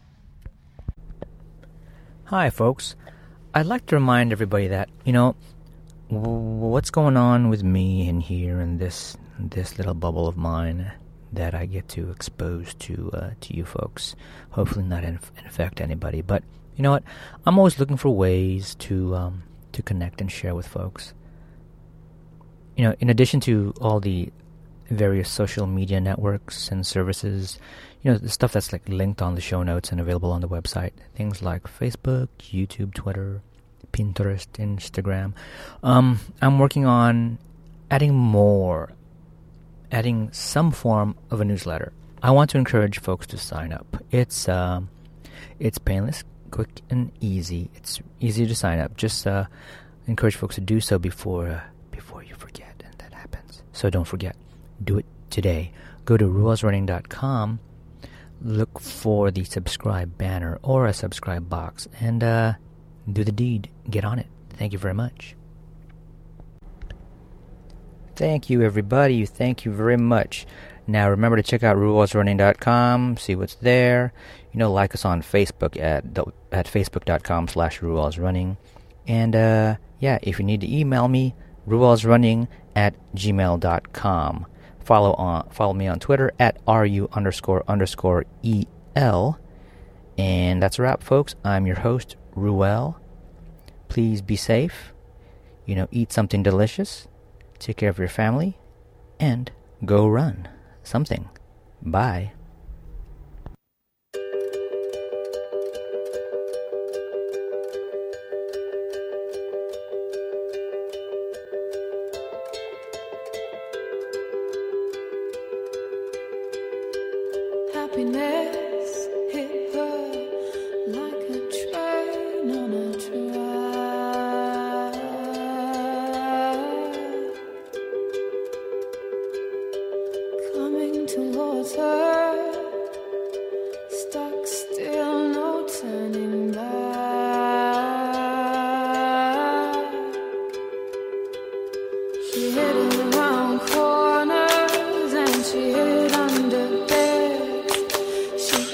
Hi, folks. I'd like to remind everybody that you know w- what's going on with me in here in this this little bubble of mine that I get to expose to uh, to you folks. Hopefully, not inf- infect anybody, but. You know what? I'm always looking for ways to um, to connect and share with folks. You know, in addition to all the various social media networks and services, you know, the stuff that's like linked on the show notes and available on the website, things like Facebook, YouTube, Twitter, Pinterest, Instagram. Um, I'm working on adding more, adding some form of a newsletter. I want to encourage folks to sign up. It's um, it's painless, quick and easy. It's easy to sign up. Just uh, encourage folks to do so before uh, before you forget, and that happens. So don't forget. Do it today. Go to ruels running dot com, look for the subscribe banner or a subscribe box, and uh, do the deed. Get on it. Thank you very much. Thank you, everybody. Thank you very much. Now, remember to check out ruels running dot com, see what's there. You know, like us on Facebook at at facebook dot com slash ruels running. And, uh, yeah, if you need to email me, ruelsrunning at gmail dot com. Follow on follow me on Twitter at ru underscore underscore el. And that's a wrap, folks. I'm your host, Ruel. Please be safe. You know, eat something delicious. Take care of your family. And go run something. Bye. Happiness hit her like a train on a track, coming towards her, stuck still, no turning back. She hid around corners and she hid under beds. She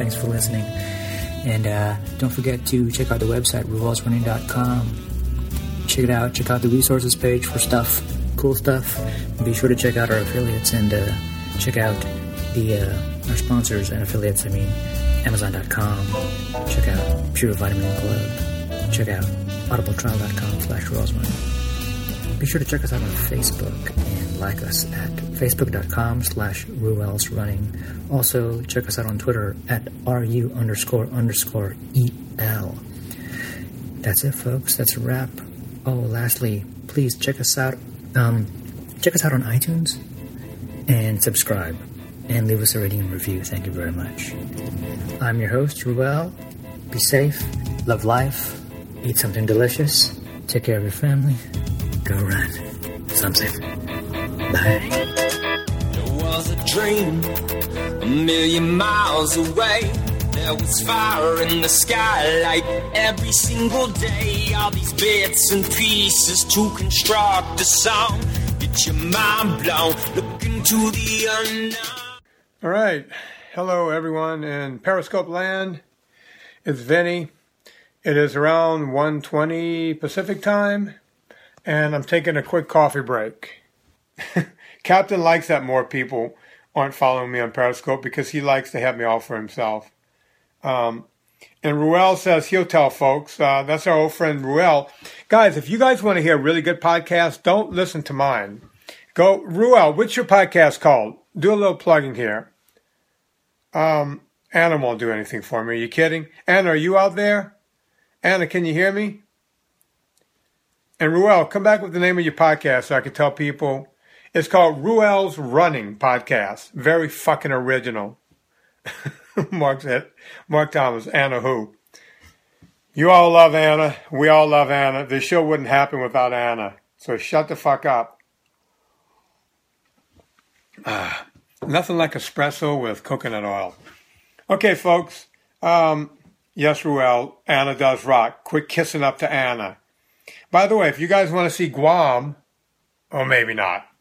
Thanks for listening. And uh, don't forget to check out the website, ruels running dot com. Check it out. Check out the resources page for stuff, cool stuff. Be sure to check out our affiliates and uh, check out the uh, our sponsors and affiliates. I mean, amazon dot com. Check out Pure Vitamin Club. Check out audibletrial.com slash ruels running. Be sure to check us out on Facebook and like us at facebook.com slash ruels running. Also, check us out on Twitter at ru underscore underscore el. That's it, folks. That's a wrap. Oh, lastly, please check us out. Um, check us out on iTunes and subscribe and leave us a rating and review. Thank you very much. I'm your host, Ruel. Be safe, love life, eat something delicious, take care of your family, go run. Some safe. Bye. There was a dream a million miles away. There was fire in the sky like every single day. All these bits and pieces to construct a song. Get your mind blown, look into the unknown. All right. Hello, everyone in Periscope land. It's Vinny. It is around one twenty Pacific time, and I'm taking a quick coffee break. Captain likes that more people aren't following me on Periscope because he likes to have me all for himself. Um, and Ruel says he'll tell folks. Uh, that's our old friend Ruel. Guys, if you guys want to hear a really good podcast, don't listen to mine. Go, Ruel, what's your podcast called? Do a little plugging here. Um, Anna won't do anything for me. Are you kidding? Anna, are you out there? Anna, can you hear me? And Ruel, come back with the name of your podcast so I can tell people. It's called Ruel's Running Podcast. Very fucking original. Mark said, Mark Thomas, Anna who? You all love Anna. We all love Anna. This show wouldn't happen without Anna. So shut the fuck up. Ah, nothing like espresso with coconut oil. Okay, folks. Um, yes, Ruel, Anna does rock. Quit kissing up to Anna. By the way, if you guys want to see Guam, or maybe not,